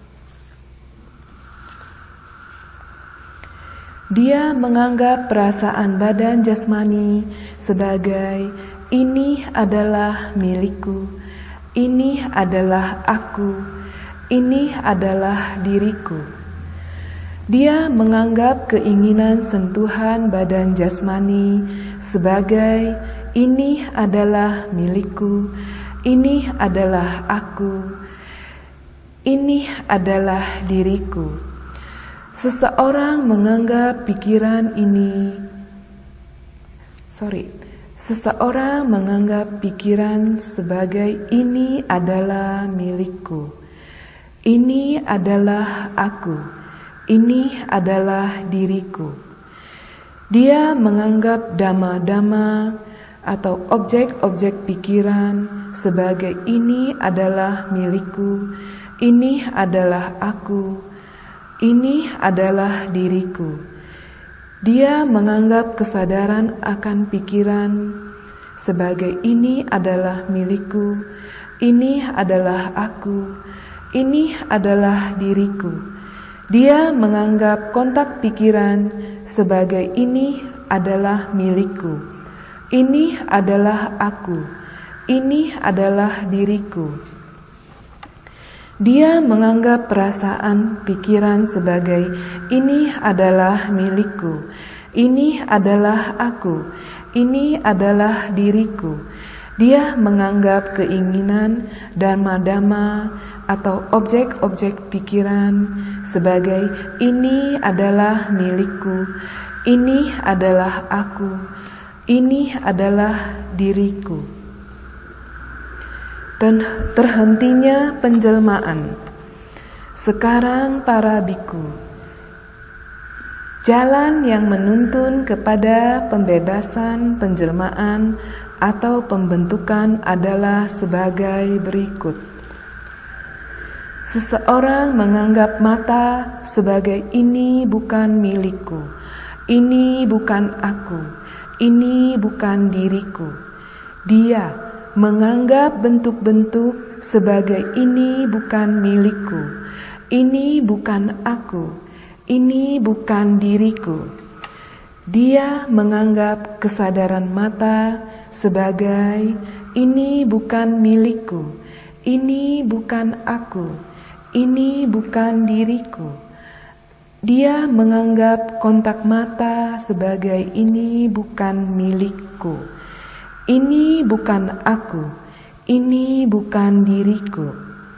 Dia menganggap perasaan badan jasmani sebagai ini adalah milikku, ini adalah aku, ini adalah diriku. Dia menganggap keinginan sentuhan badan jasmani sebagai ini adalah milikku, ini adalah aku, ini adalah diriku. Seseorang menganggap pikiran ini, sorry, seseorang menganggap pikiran sebagai ini adalah milikku, ini adalah aku, ini adalah diriku. Dia menganggap dhamma-dhamma atau objek-objek pikiran sebagai ini adalah milikku, ini adalah aku, ini adalah diriku. Dia menganggap kesadaran akan pikiran sebagai ini adalah milikku, ini adalah aku, ini adalah diriku. Dia menganggap kontak pikiran sebagai ini adalah milikku, ini adalah aku, ini adalah diriku. Dia menganggap perasaan pikiran sebagai ini adalah milikku, ini adalah aku, ini adalah diriku. Dia menganggap keinginan dharma-dharma atau objek-objek pikiran sebagai ini adalah milikku, ini adalah aku, ini adalah diriku. Dan terhentinya penjelmaan. Sekarang para biku, jalan yang menuntun kepada pembebasan penjelmaan atau pembentukan adalah sebagai berikut. Seseorang menganggap mata sebagai ini bukan milikku, ini bukan aku, ini bukan diriku. Dia menganggap bentuk-bentuk sebagai ini bukan milikku, ini bukan aku, ini bukan diriku. Dia menganggap kesadaran mata sebagai ini bukan milikku, ini bukan aku, ini bukan diriku. Dia menganggap kontak mata sebagai ini bukan milikku, ini bukan aku, ini bukan diriku.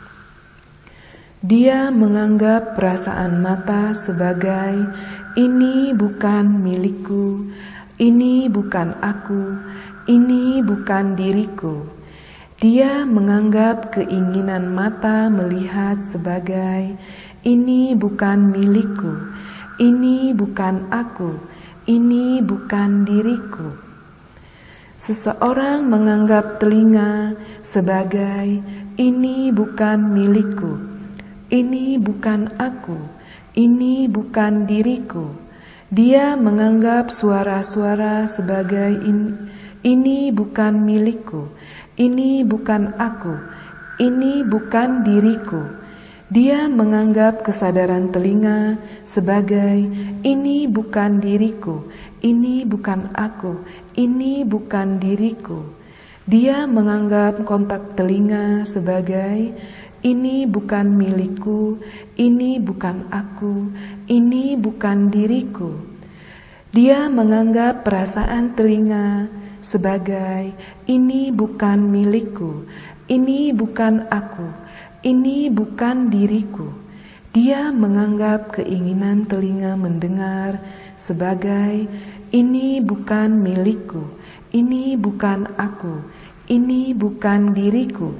Dia menganggap perasaan mata sebagai ini bukan milikku, ini bukan aku, ini bukan diriku. Dia menganggap keinginan mata melihat sebagai ini bukan milikku, ini bukan aku, ini bukan diriku. Seseorang menganggap telinga sebagai ini bukan milikku, ini bukan aku, ini bukan diriku. Dia menganggap suara-suara sebagai ini, ini bukan milikku, ini bukan aku, ini bukan diriku. Dia menganggap kesadaran telinga sebagai ini bukan diriku, ini bukan aku, ini bukan diriku. Dia menganggap kontak telinga sebagai ini bukan milikku, ini bukan aku, ini bukan diriku. Dia menganggap perasaan telinga sebagai ini bukan milikku, ini bukan aku, ini bukan diriku. Dia menganggap keinginan telinga mendengar sebagai ini bukan milikku, ini bukan aku, ini bukan diriku.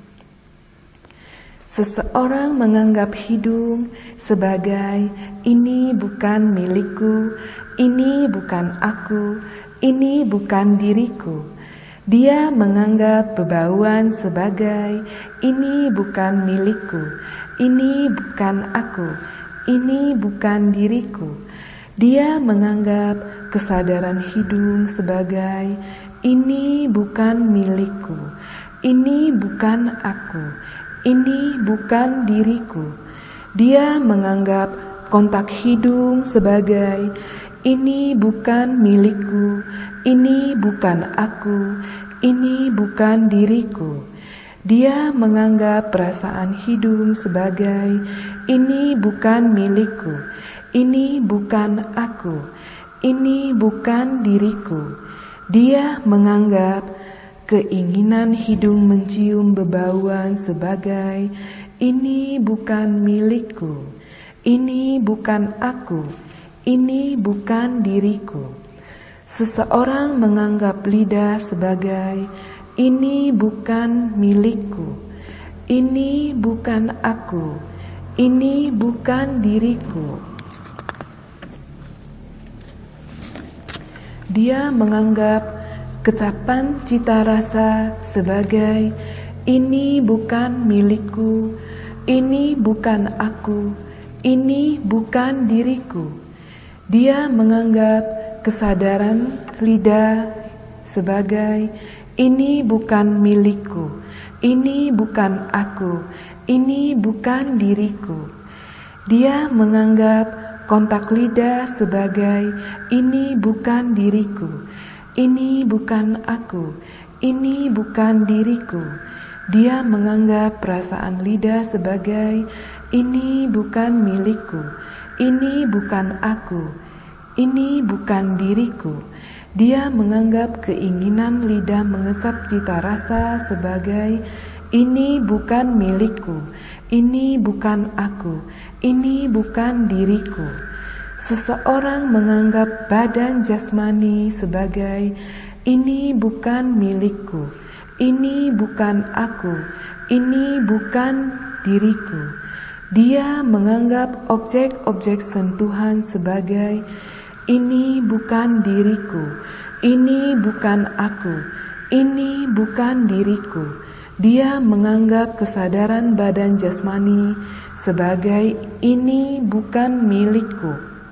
Seseorang menganggap hidung sebagai ini bukan milikku, ini bukan aku, ini bukan diriku. Dia menganggap bebauan sebagai ini bukan milikku, ini bukan aku, ini bukan diriku. Dia menganggap kesadaran hidung sebagai ini bukan milikku, ini bukan aku, ini bukan diriku. Dia menganggap kontak hidung sebagai ini bukan milikku, ini bukan aku, ini bukan diriku. Dia menganggap perasaan hidung sebagai ini bukan milikku, ini bukan aku, ini bukan diriku. Dia menganggap keinginan hidung mencium bebauan sebagai ini bukan milikku, ini bukan aku, ini bukan diriku. Seseorang menganggap lidah sebagai ini bukan milikku, ini bukan aku, ini bukan diriku. Dia menganggap kecapan cita rasa sebagai ini bukan milikku, ini bukan aku, ini bukan diriku. Dia menganggap kesadaran lidah sebagai ini bukan milikku, ini bukan aku, ini bukan diriku. Dia menganggap kontak lidah sebagai ini bukan diriku, ini bukan aku, ini bukan diriku. Dia menganggap perasaan lidah sebagai ini bukan milikku, ini bukan aku, ini bukan diriku. Dia menganggap keinginan lidah mengecap cita rasa sebagai ini bukan milikku, ini bukan aku, ini bukan diriku. Seseorang menganggap badan jasmani sebagai ini bukan milikku, ini bukan aku, ini bukan diriku. Dia menganggap objek-objek sentuhan sebagai ini bukan diriku, ini bukan aku, ini bukan diriku. Dia menganggap kesadaran badan jasmani sebagai ini bukan milikku,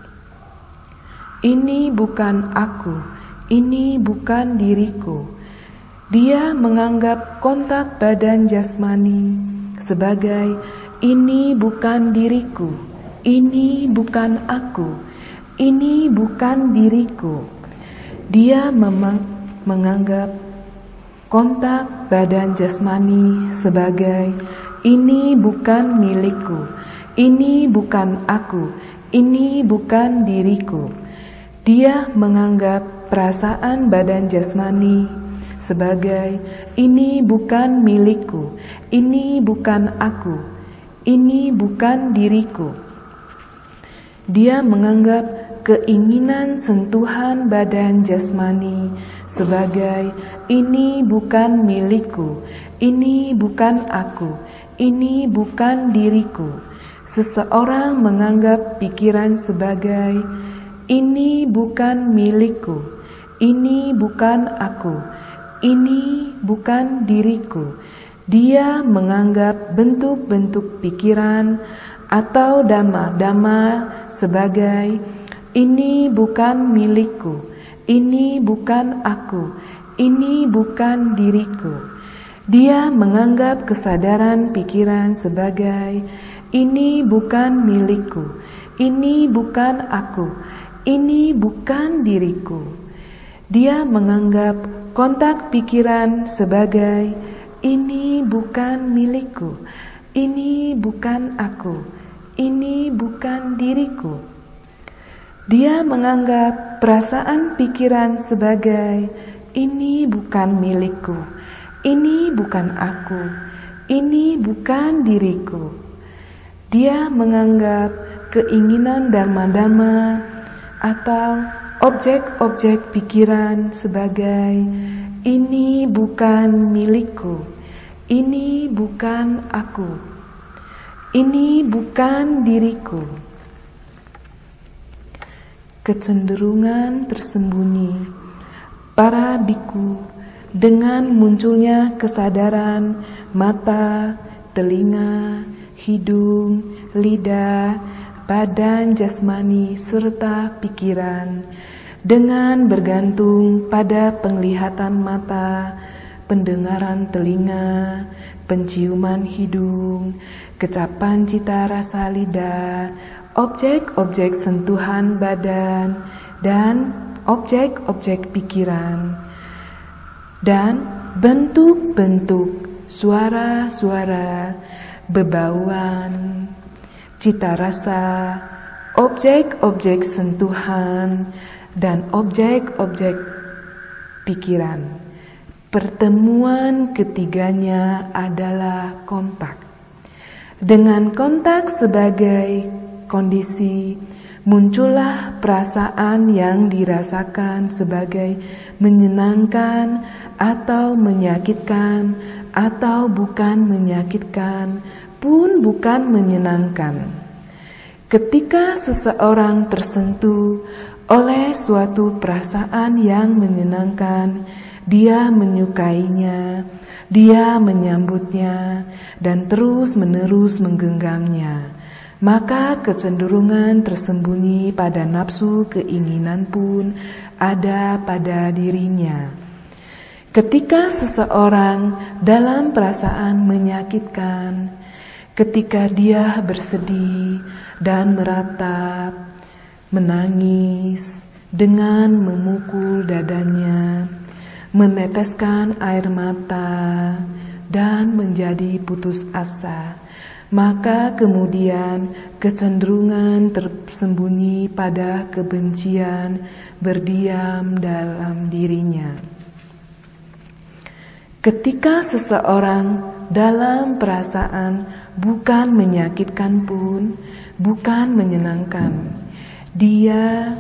ini bukan aku, ini bukan diriku. Dia menganggap kontak badan jasmani sebagai ini bukan diriku, ini bukan aku, ini bukan diriku. Dia memang menganggap kontak badan jasmani sebagai ini bukan milikku, ini bukan aku, ini bukan diriku. Dia menganggap perasaan badan jasmani sebagai ini bukan milikku, ini bukan aku, ini bukan diriku. Dia menganggap keinginan sentuhan badan jasmani sebagai ini bukan milikku, ini bukan aku, ini bukan diriku. Seseorang menganggap pikiran sebagai ini bukan milikku, ini bukan aku, ini bukan diriku. Dia menganggap bentuk-bentuk pikiran atau dhamma-dhamma sebagai ini bukan milikku, ini bukan aku, ini bukan diriku. Dia menganggap kesadaran pikiran sebagai ini bukan milikku, ini bukan aku, ini bukan diriku. Dia menganggap kontak pikiran sebagai ini bukan milikku, ini bukan aku, ini bukan diriku. Dia menganggap perasaan pikiran sebagai ini bukan milikku, ini bukan aku, ini bukan diriku. Dia menganggap keinginan dharma-dharma atau objek-objek pikiran sebagai ini bukan milikku, ini bukan aku, ini bukan diriku. Kecenderungan tersembunyi para biku dengan munculnya kesadaran mata, telinga, hidung, lidah, badan jasmani serta pikiran, dengan bergantung pada penglihatan mata, pendengaran telinga, penciuman hidung, kecapan cita rasa lidah, objek-objek sentuhan badan, dan objek-objek pikiran, dan bentuk-bentuk suara-suara, bebauan, cita rasa, objek-objek sentuhan, dan objek-objek pikiran. Pertemuan ketiganya adalah kontak. Dengan kontak sebagai kondisi, muncullah perasaan yang dirasakan sebagai menyenangkan atau menyakitkan, atau bukan menyakitkan, pun bukan menyenangkan. Ketika seseorang tersentuh oleh suatu perasaan yang menyenangkan, dia menyukainya, dia menyambutnya, dan terus-menerus menggenggamnya. Maka kecenderungan tersembunyi pada nafsu keinginan pun ada pada dirinya. Ketika seseorang dalam perasaan menyakitkan, ketika dia bersedih dan meratap, menangis dengan memukul dadanya, meneteskan air mata, dan menjadi putus asa, Maka kemudian kecenderungan tersembunyi pada kebencian berdiam dalam dirinya. Ketika seseorang dalam perasaan bukan menyakitkan pun, bukan menyenangkan, dia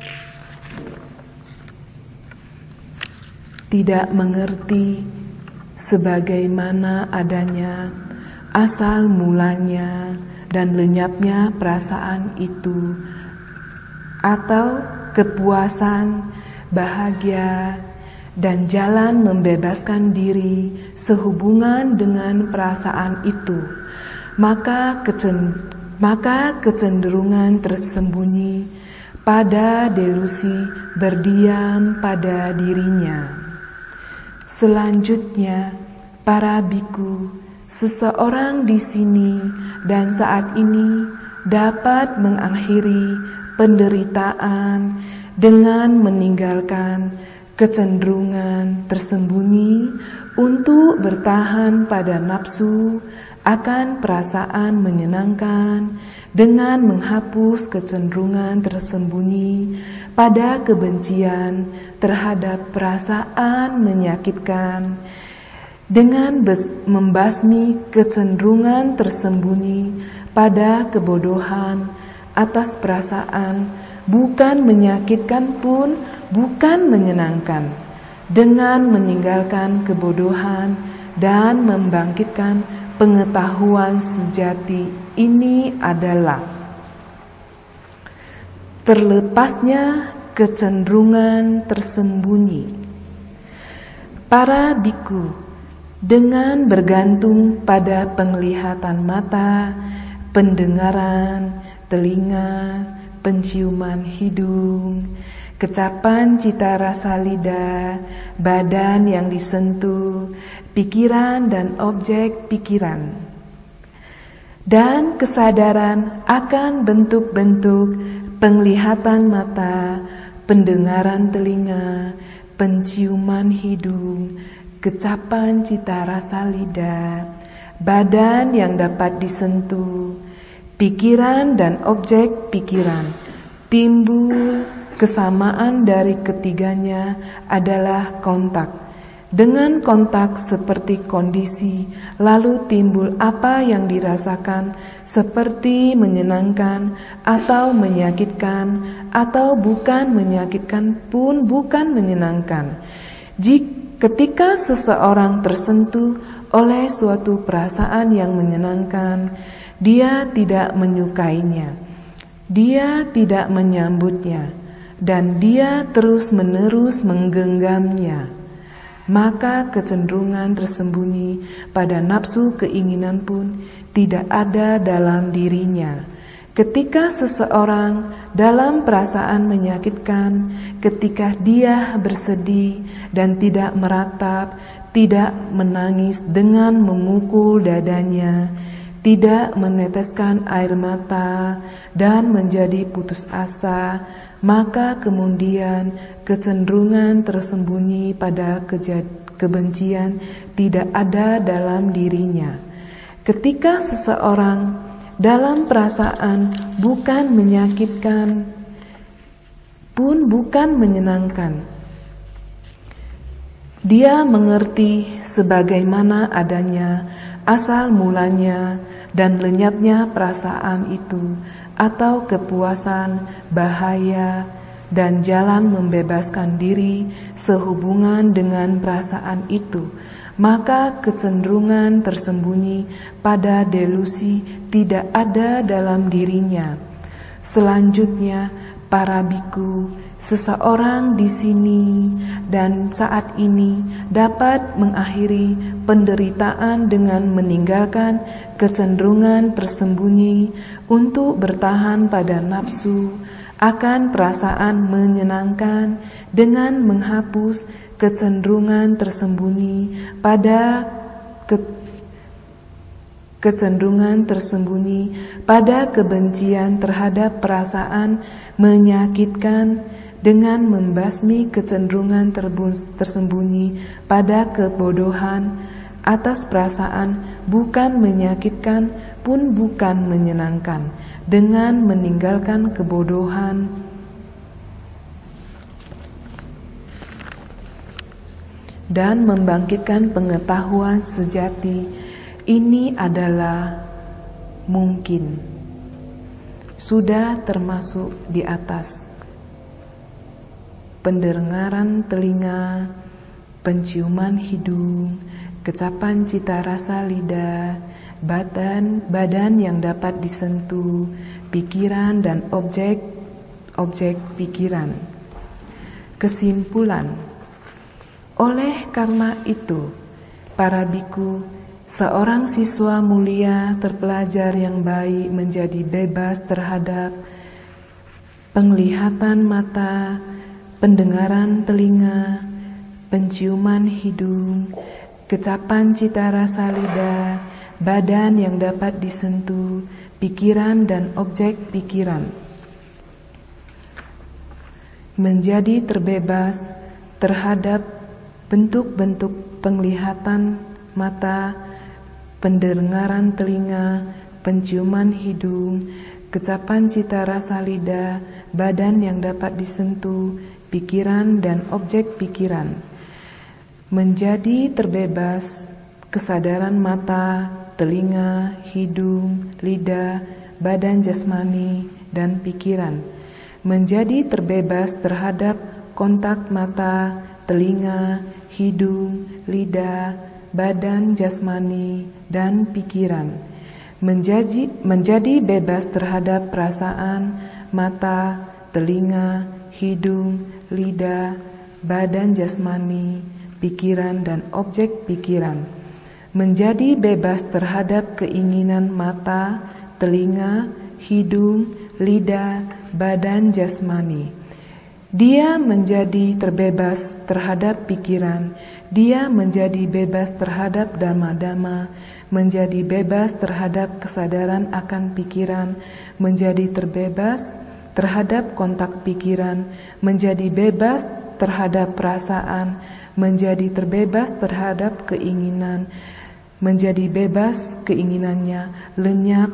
tidak mengerti sebagaimana adanya asal mulanya dan lenyapnya perasaan itu, atau kepuasan, bahagia, dan jalan membebaskan diri sehubungan dengan perasaan itu, maka, kecen, maka kecenderungan tersembunyi pada delusi berdiam pada dirinya. Selanjutnya, para biku, seseorang di sini dan saat ini dapat mengakhiri penderitaan dengan meninggalkan kecenderungan tersembunyi untuk bertahan pada nafsu akan perasaan menyenangkan dengan menghapus kecenderungan tersembunyi pada kebencian terhadap perasaan menyakitkan, dengan membasmi kecenderungan tersembunyi pada kebodohan atas perasaan bukan menyakitkan pun bukan menyenangkan, dengan meninggalkan kebodohan dan membangkitkan pengetahuan sejati ini adalah terlepasnya kecenderungan tersembunyi. Para biku, dengan bergantung pada penglihatan mata, pendengaran, telinga, penciuman hidung, kecapan cita rasa lidah, badan yang disentuh, pikiran dan objek pikiran, dan kesadaran akan bentuk-bentuk penglihatan mata, pendengaran telinga, penciuman hidung, kecapan cita rasa lidah, badan yang dapat disentuh, pikiran dan objek pikiran, timbul kesamaan dari ketiganya adalah kontak. Dengan kontak seperti kondisi, lalu timbul apa yang dirasakan seperti menyenangkan atau menyakitkan, atau bukan menyakitkan pun bukan menyenangkan. Jika Ketika seseorang tersentuh oleh suatu perasaan yang menyenangkan, dia tidak menyukainya, dia tidak menyambutnya, dan dia terus-menerus menggenggamnya. Maka kecenderungan tersembunyi pada nafsu keinginan pun tidak ada dalam dirinya. Ketika seseorang dalam perasaan menyakitkan, ketika dia bersedih dan tidak meratap, tidak menangis dengan memukul dadanya, tidak meneteskan air mata dan menjadi putus asa, maka kemudian kecenderungan tersembunyi pada kebencian tidak ada dalam dirinya. Ketika seseorang dalam perasaan bukan menyakitkan pun bukan menyenangkan, dia mengerti sebagaimana adanya asal mulanya dan lenyapnya perasaan itu, atau kepuasan, bahaya, dan jalan membebaskan diri sehubungan dengan perasaan itu, maka kecenderungan tersembunyi pada delusi tidak ada dalam dirinya. Selanjutnya, para biku, seseorang di sini dan saat ini dapat mengakhiri penderitaan dengan meninggalkan kecenderungan tersembunyi untuk bertahan pada nafsu akan perasaan menyenangkan dengan menghapus kecenderungan tersembunyi pada ke, kecenderungan tersembunyi pada kebencian terhadap perasaan menyakitkan dengan membasmi kecenderungan tersembunyi pada kebodohan atas perasaan bukan menyakitkan pun bukan menyenangkan, dengan meninggalkan kebodohan dan membangkitkan pengetahuan sejati. Ini adalah mungkin, sudah termasuk di atas pendengaran telinga, penciuman hidung, kecapan cita rasa lidah, badan badan yang dapat disentuh, pikiran dan objek objek pikiran. Kesimpulan, oleh karena itu, para biku, seorang siswa mulia terpelajar yang baik menjadi bebas terhadap penglihatan mata, pendengaran telinga, penciuman hidung, kecapan cita rasa lidah, badan yang dapat disentuh, pikiran dan objek pikiran. Menjadi terbebas terhadap bentuk-bentuk penglihatan mata, pendengaran telinga, penciuman hidung, kecapan cita rasa lidah, badan yang dapat disentuh, pikiran dan objek pikiran. Menjadi terbebas kesadaran mata, telinga, hidung, lidah, badan jasmani, dan pikiran. Menjadi terbebas terhadap kontak mata, telinga, hidung, lidah, badan jasmani, dan pikiran. Menjadi, menjadi bebas terhadap perasaan mata, telinga, hidung, lidah, badan jasmani, pikiran, dan objek pikiran. Menjadi bebas terhadap keinginan mata, telinga, hidung, lidah, badan jasmani. Dia menjadi terbebas terhadap pikiran, dia menjadi bebas terhadap dhamma-dhamma, menjadi bebas terhadap kesadaran akan pikiran, menjadi terbebas terhadap kontak pikiran, menjadi bebas terhadap perasaan, menjadi terbebas terhadap keinginan, menjadi bebas keinginannya, lenyap.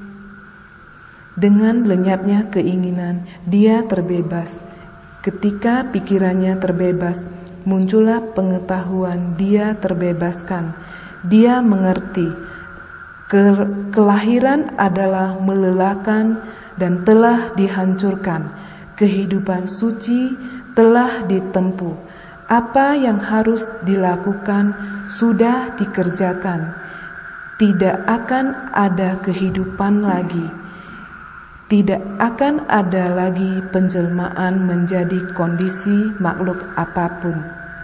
Dengan lenyapnya keinginan, dia terbebas. Ketika pikirannya terbebas, muncullah pengetahuan, dia terbebaskan. Dia mengerti ke- kelahiran adalah melelahkan dan telah dihancurkan. Kehidupan suci telah ditempuh. Apa yang harus dilakukan sudah dikerjakan. Tidak akan ada kehidupan lagi. Tidak akan ada lagi penjelmaan menjadi kondisi makhluk apapun.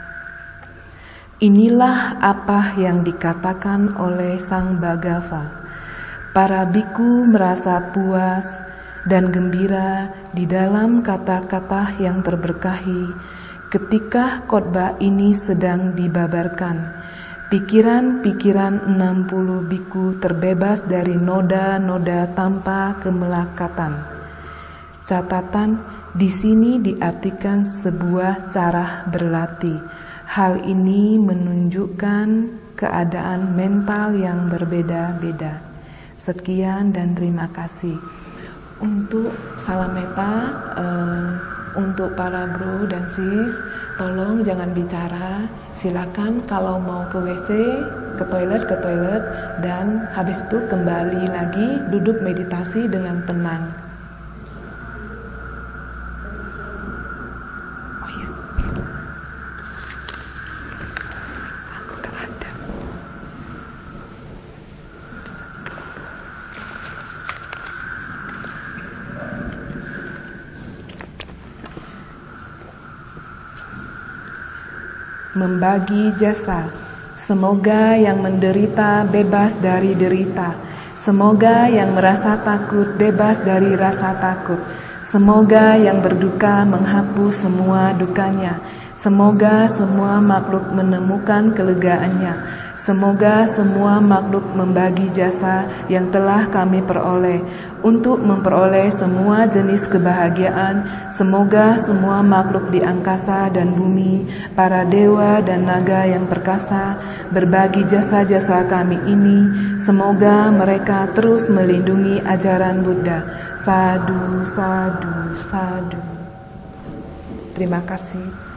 Inilah apa yang dikatakan oleh Sang Bhagava. Para biku merasa puas dan gembira di dalam kata-kata yang terberkahi ketika khotbah ini sedang dibabarkan. Pikiran-pikiran enam puluh biku terbebas dari noda-noda tanpa kemelekatan. Catatan, di sini diartikan sebuah cara berlatih. Hal ini menunjukkan keadaan mental yang berbeda-beda. Sekian dan terima kasih. Untuk salam meta, uh, untuk para bro dan sis, tolong jangan bicara. Silakan kalau mau ke W C, ke toilet, ke toilet, dan habis itu kembali lagi duduk meditasi dengan tenang. Oh iya. Aku gak ada. Membagi jasa. Semoga yang menderita bebas dari derita. Semoga yang merasa takut bebas dari rasa takut. Semoga yang berduka menghapus semua dukanya. Semoga semua makhluk menemukan kelegaannya. Semoga semua makhluk membagi jasa yang telah kami peroleh untuk memperoleh semua jenis kebahagiaan. Semoga semua makhluk di angkasa dan bumi, para dewa dan naga yang perkasa, berbagi jasa-jasa kami ini. Semoga mereka terus melindungi ajaran Buddha. Sadu, sadu, sadu. Terima kasih.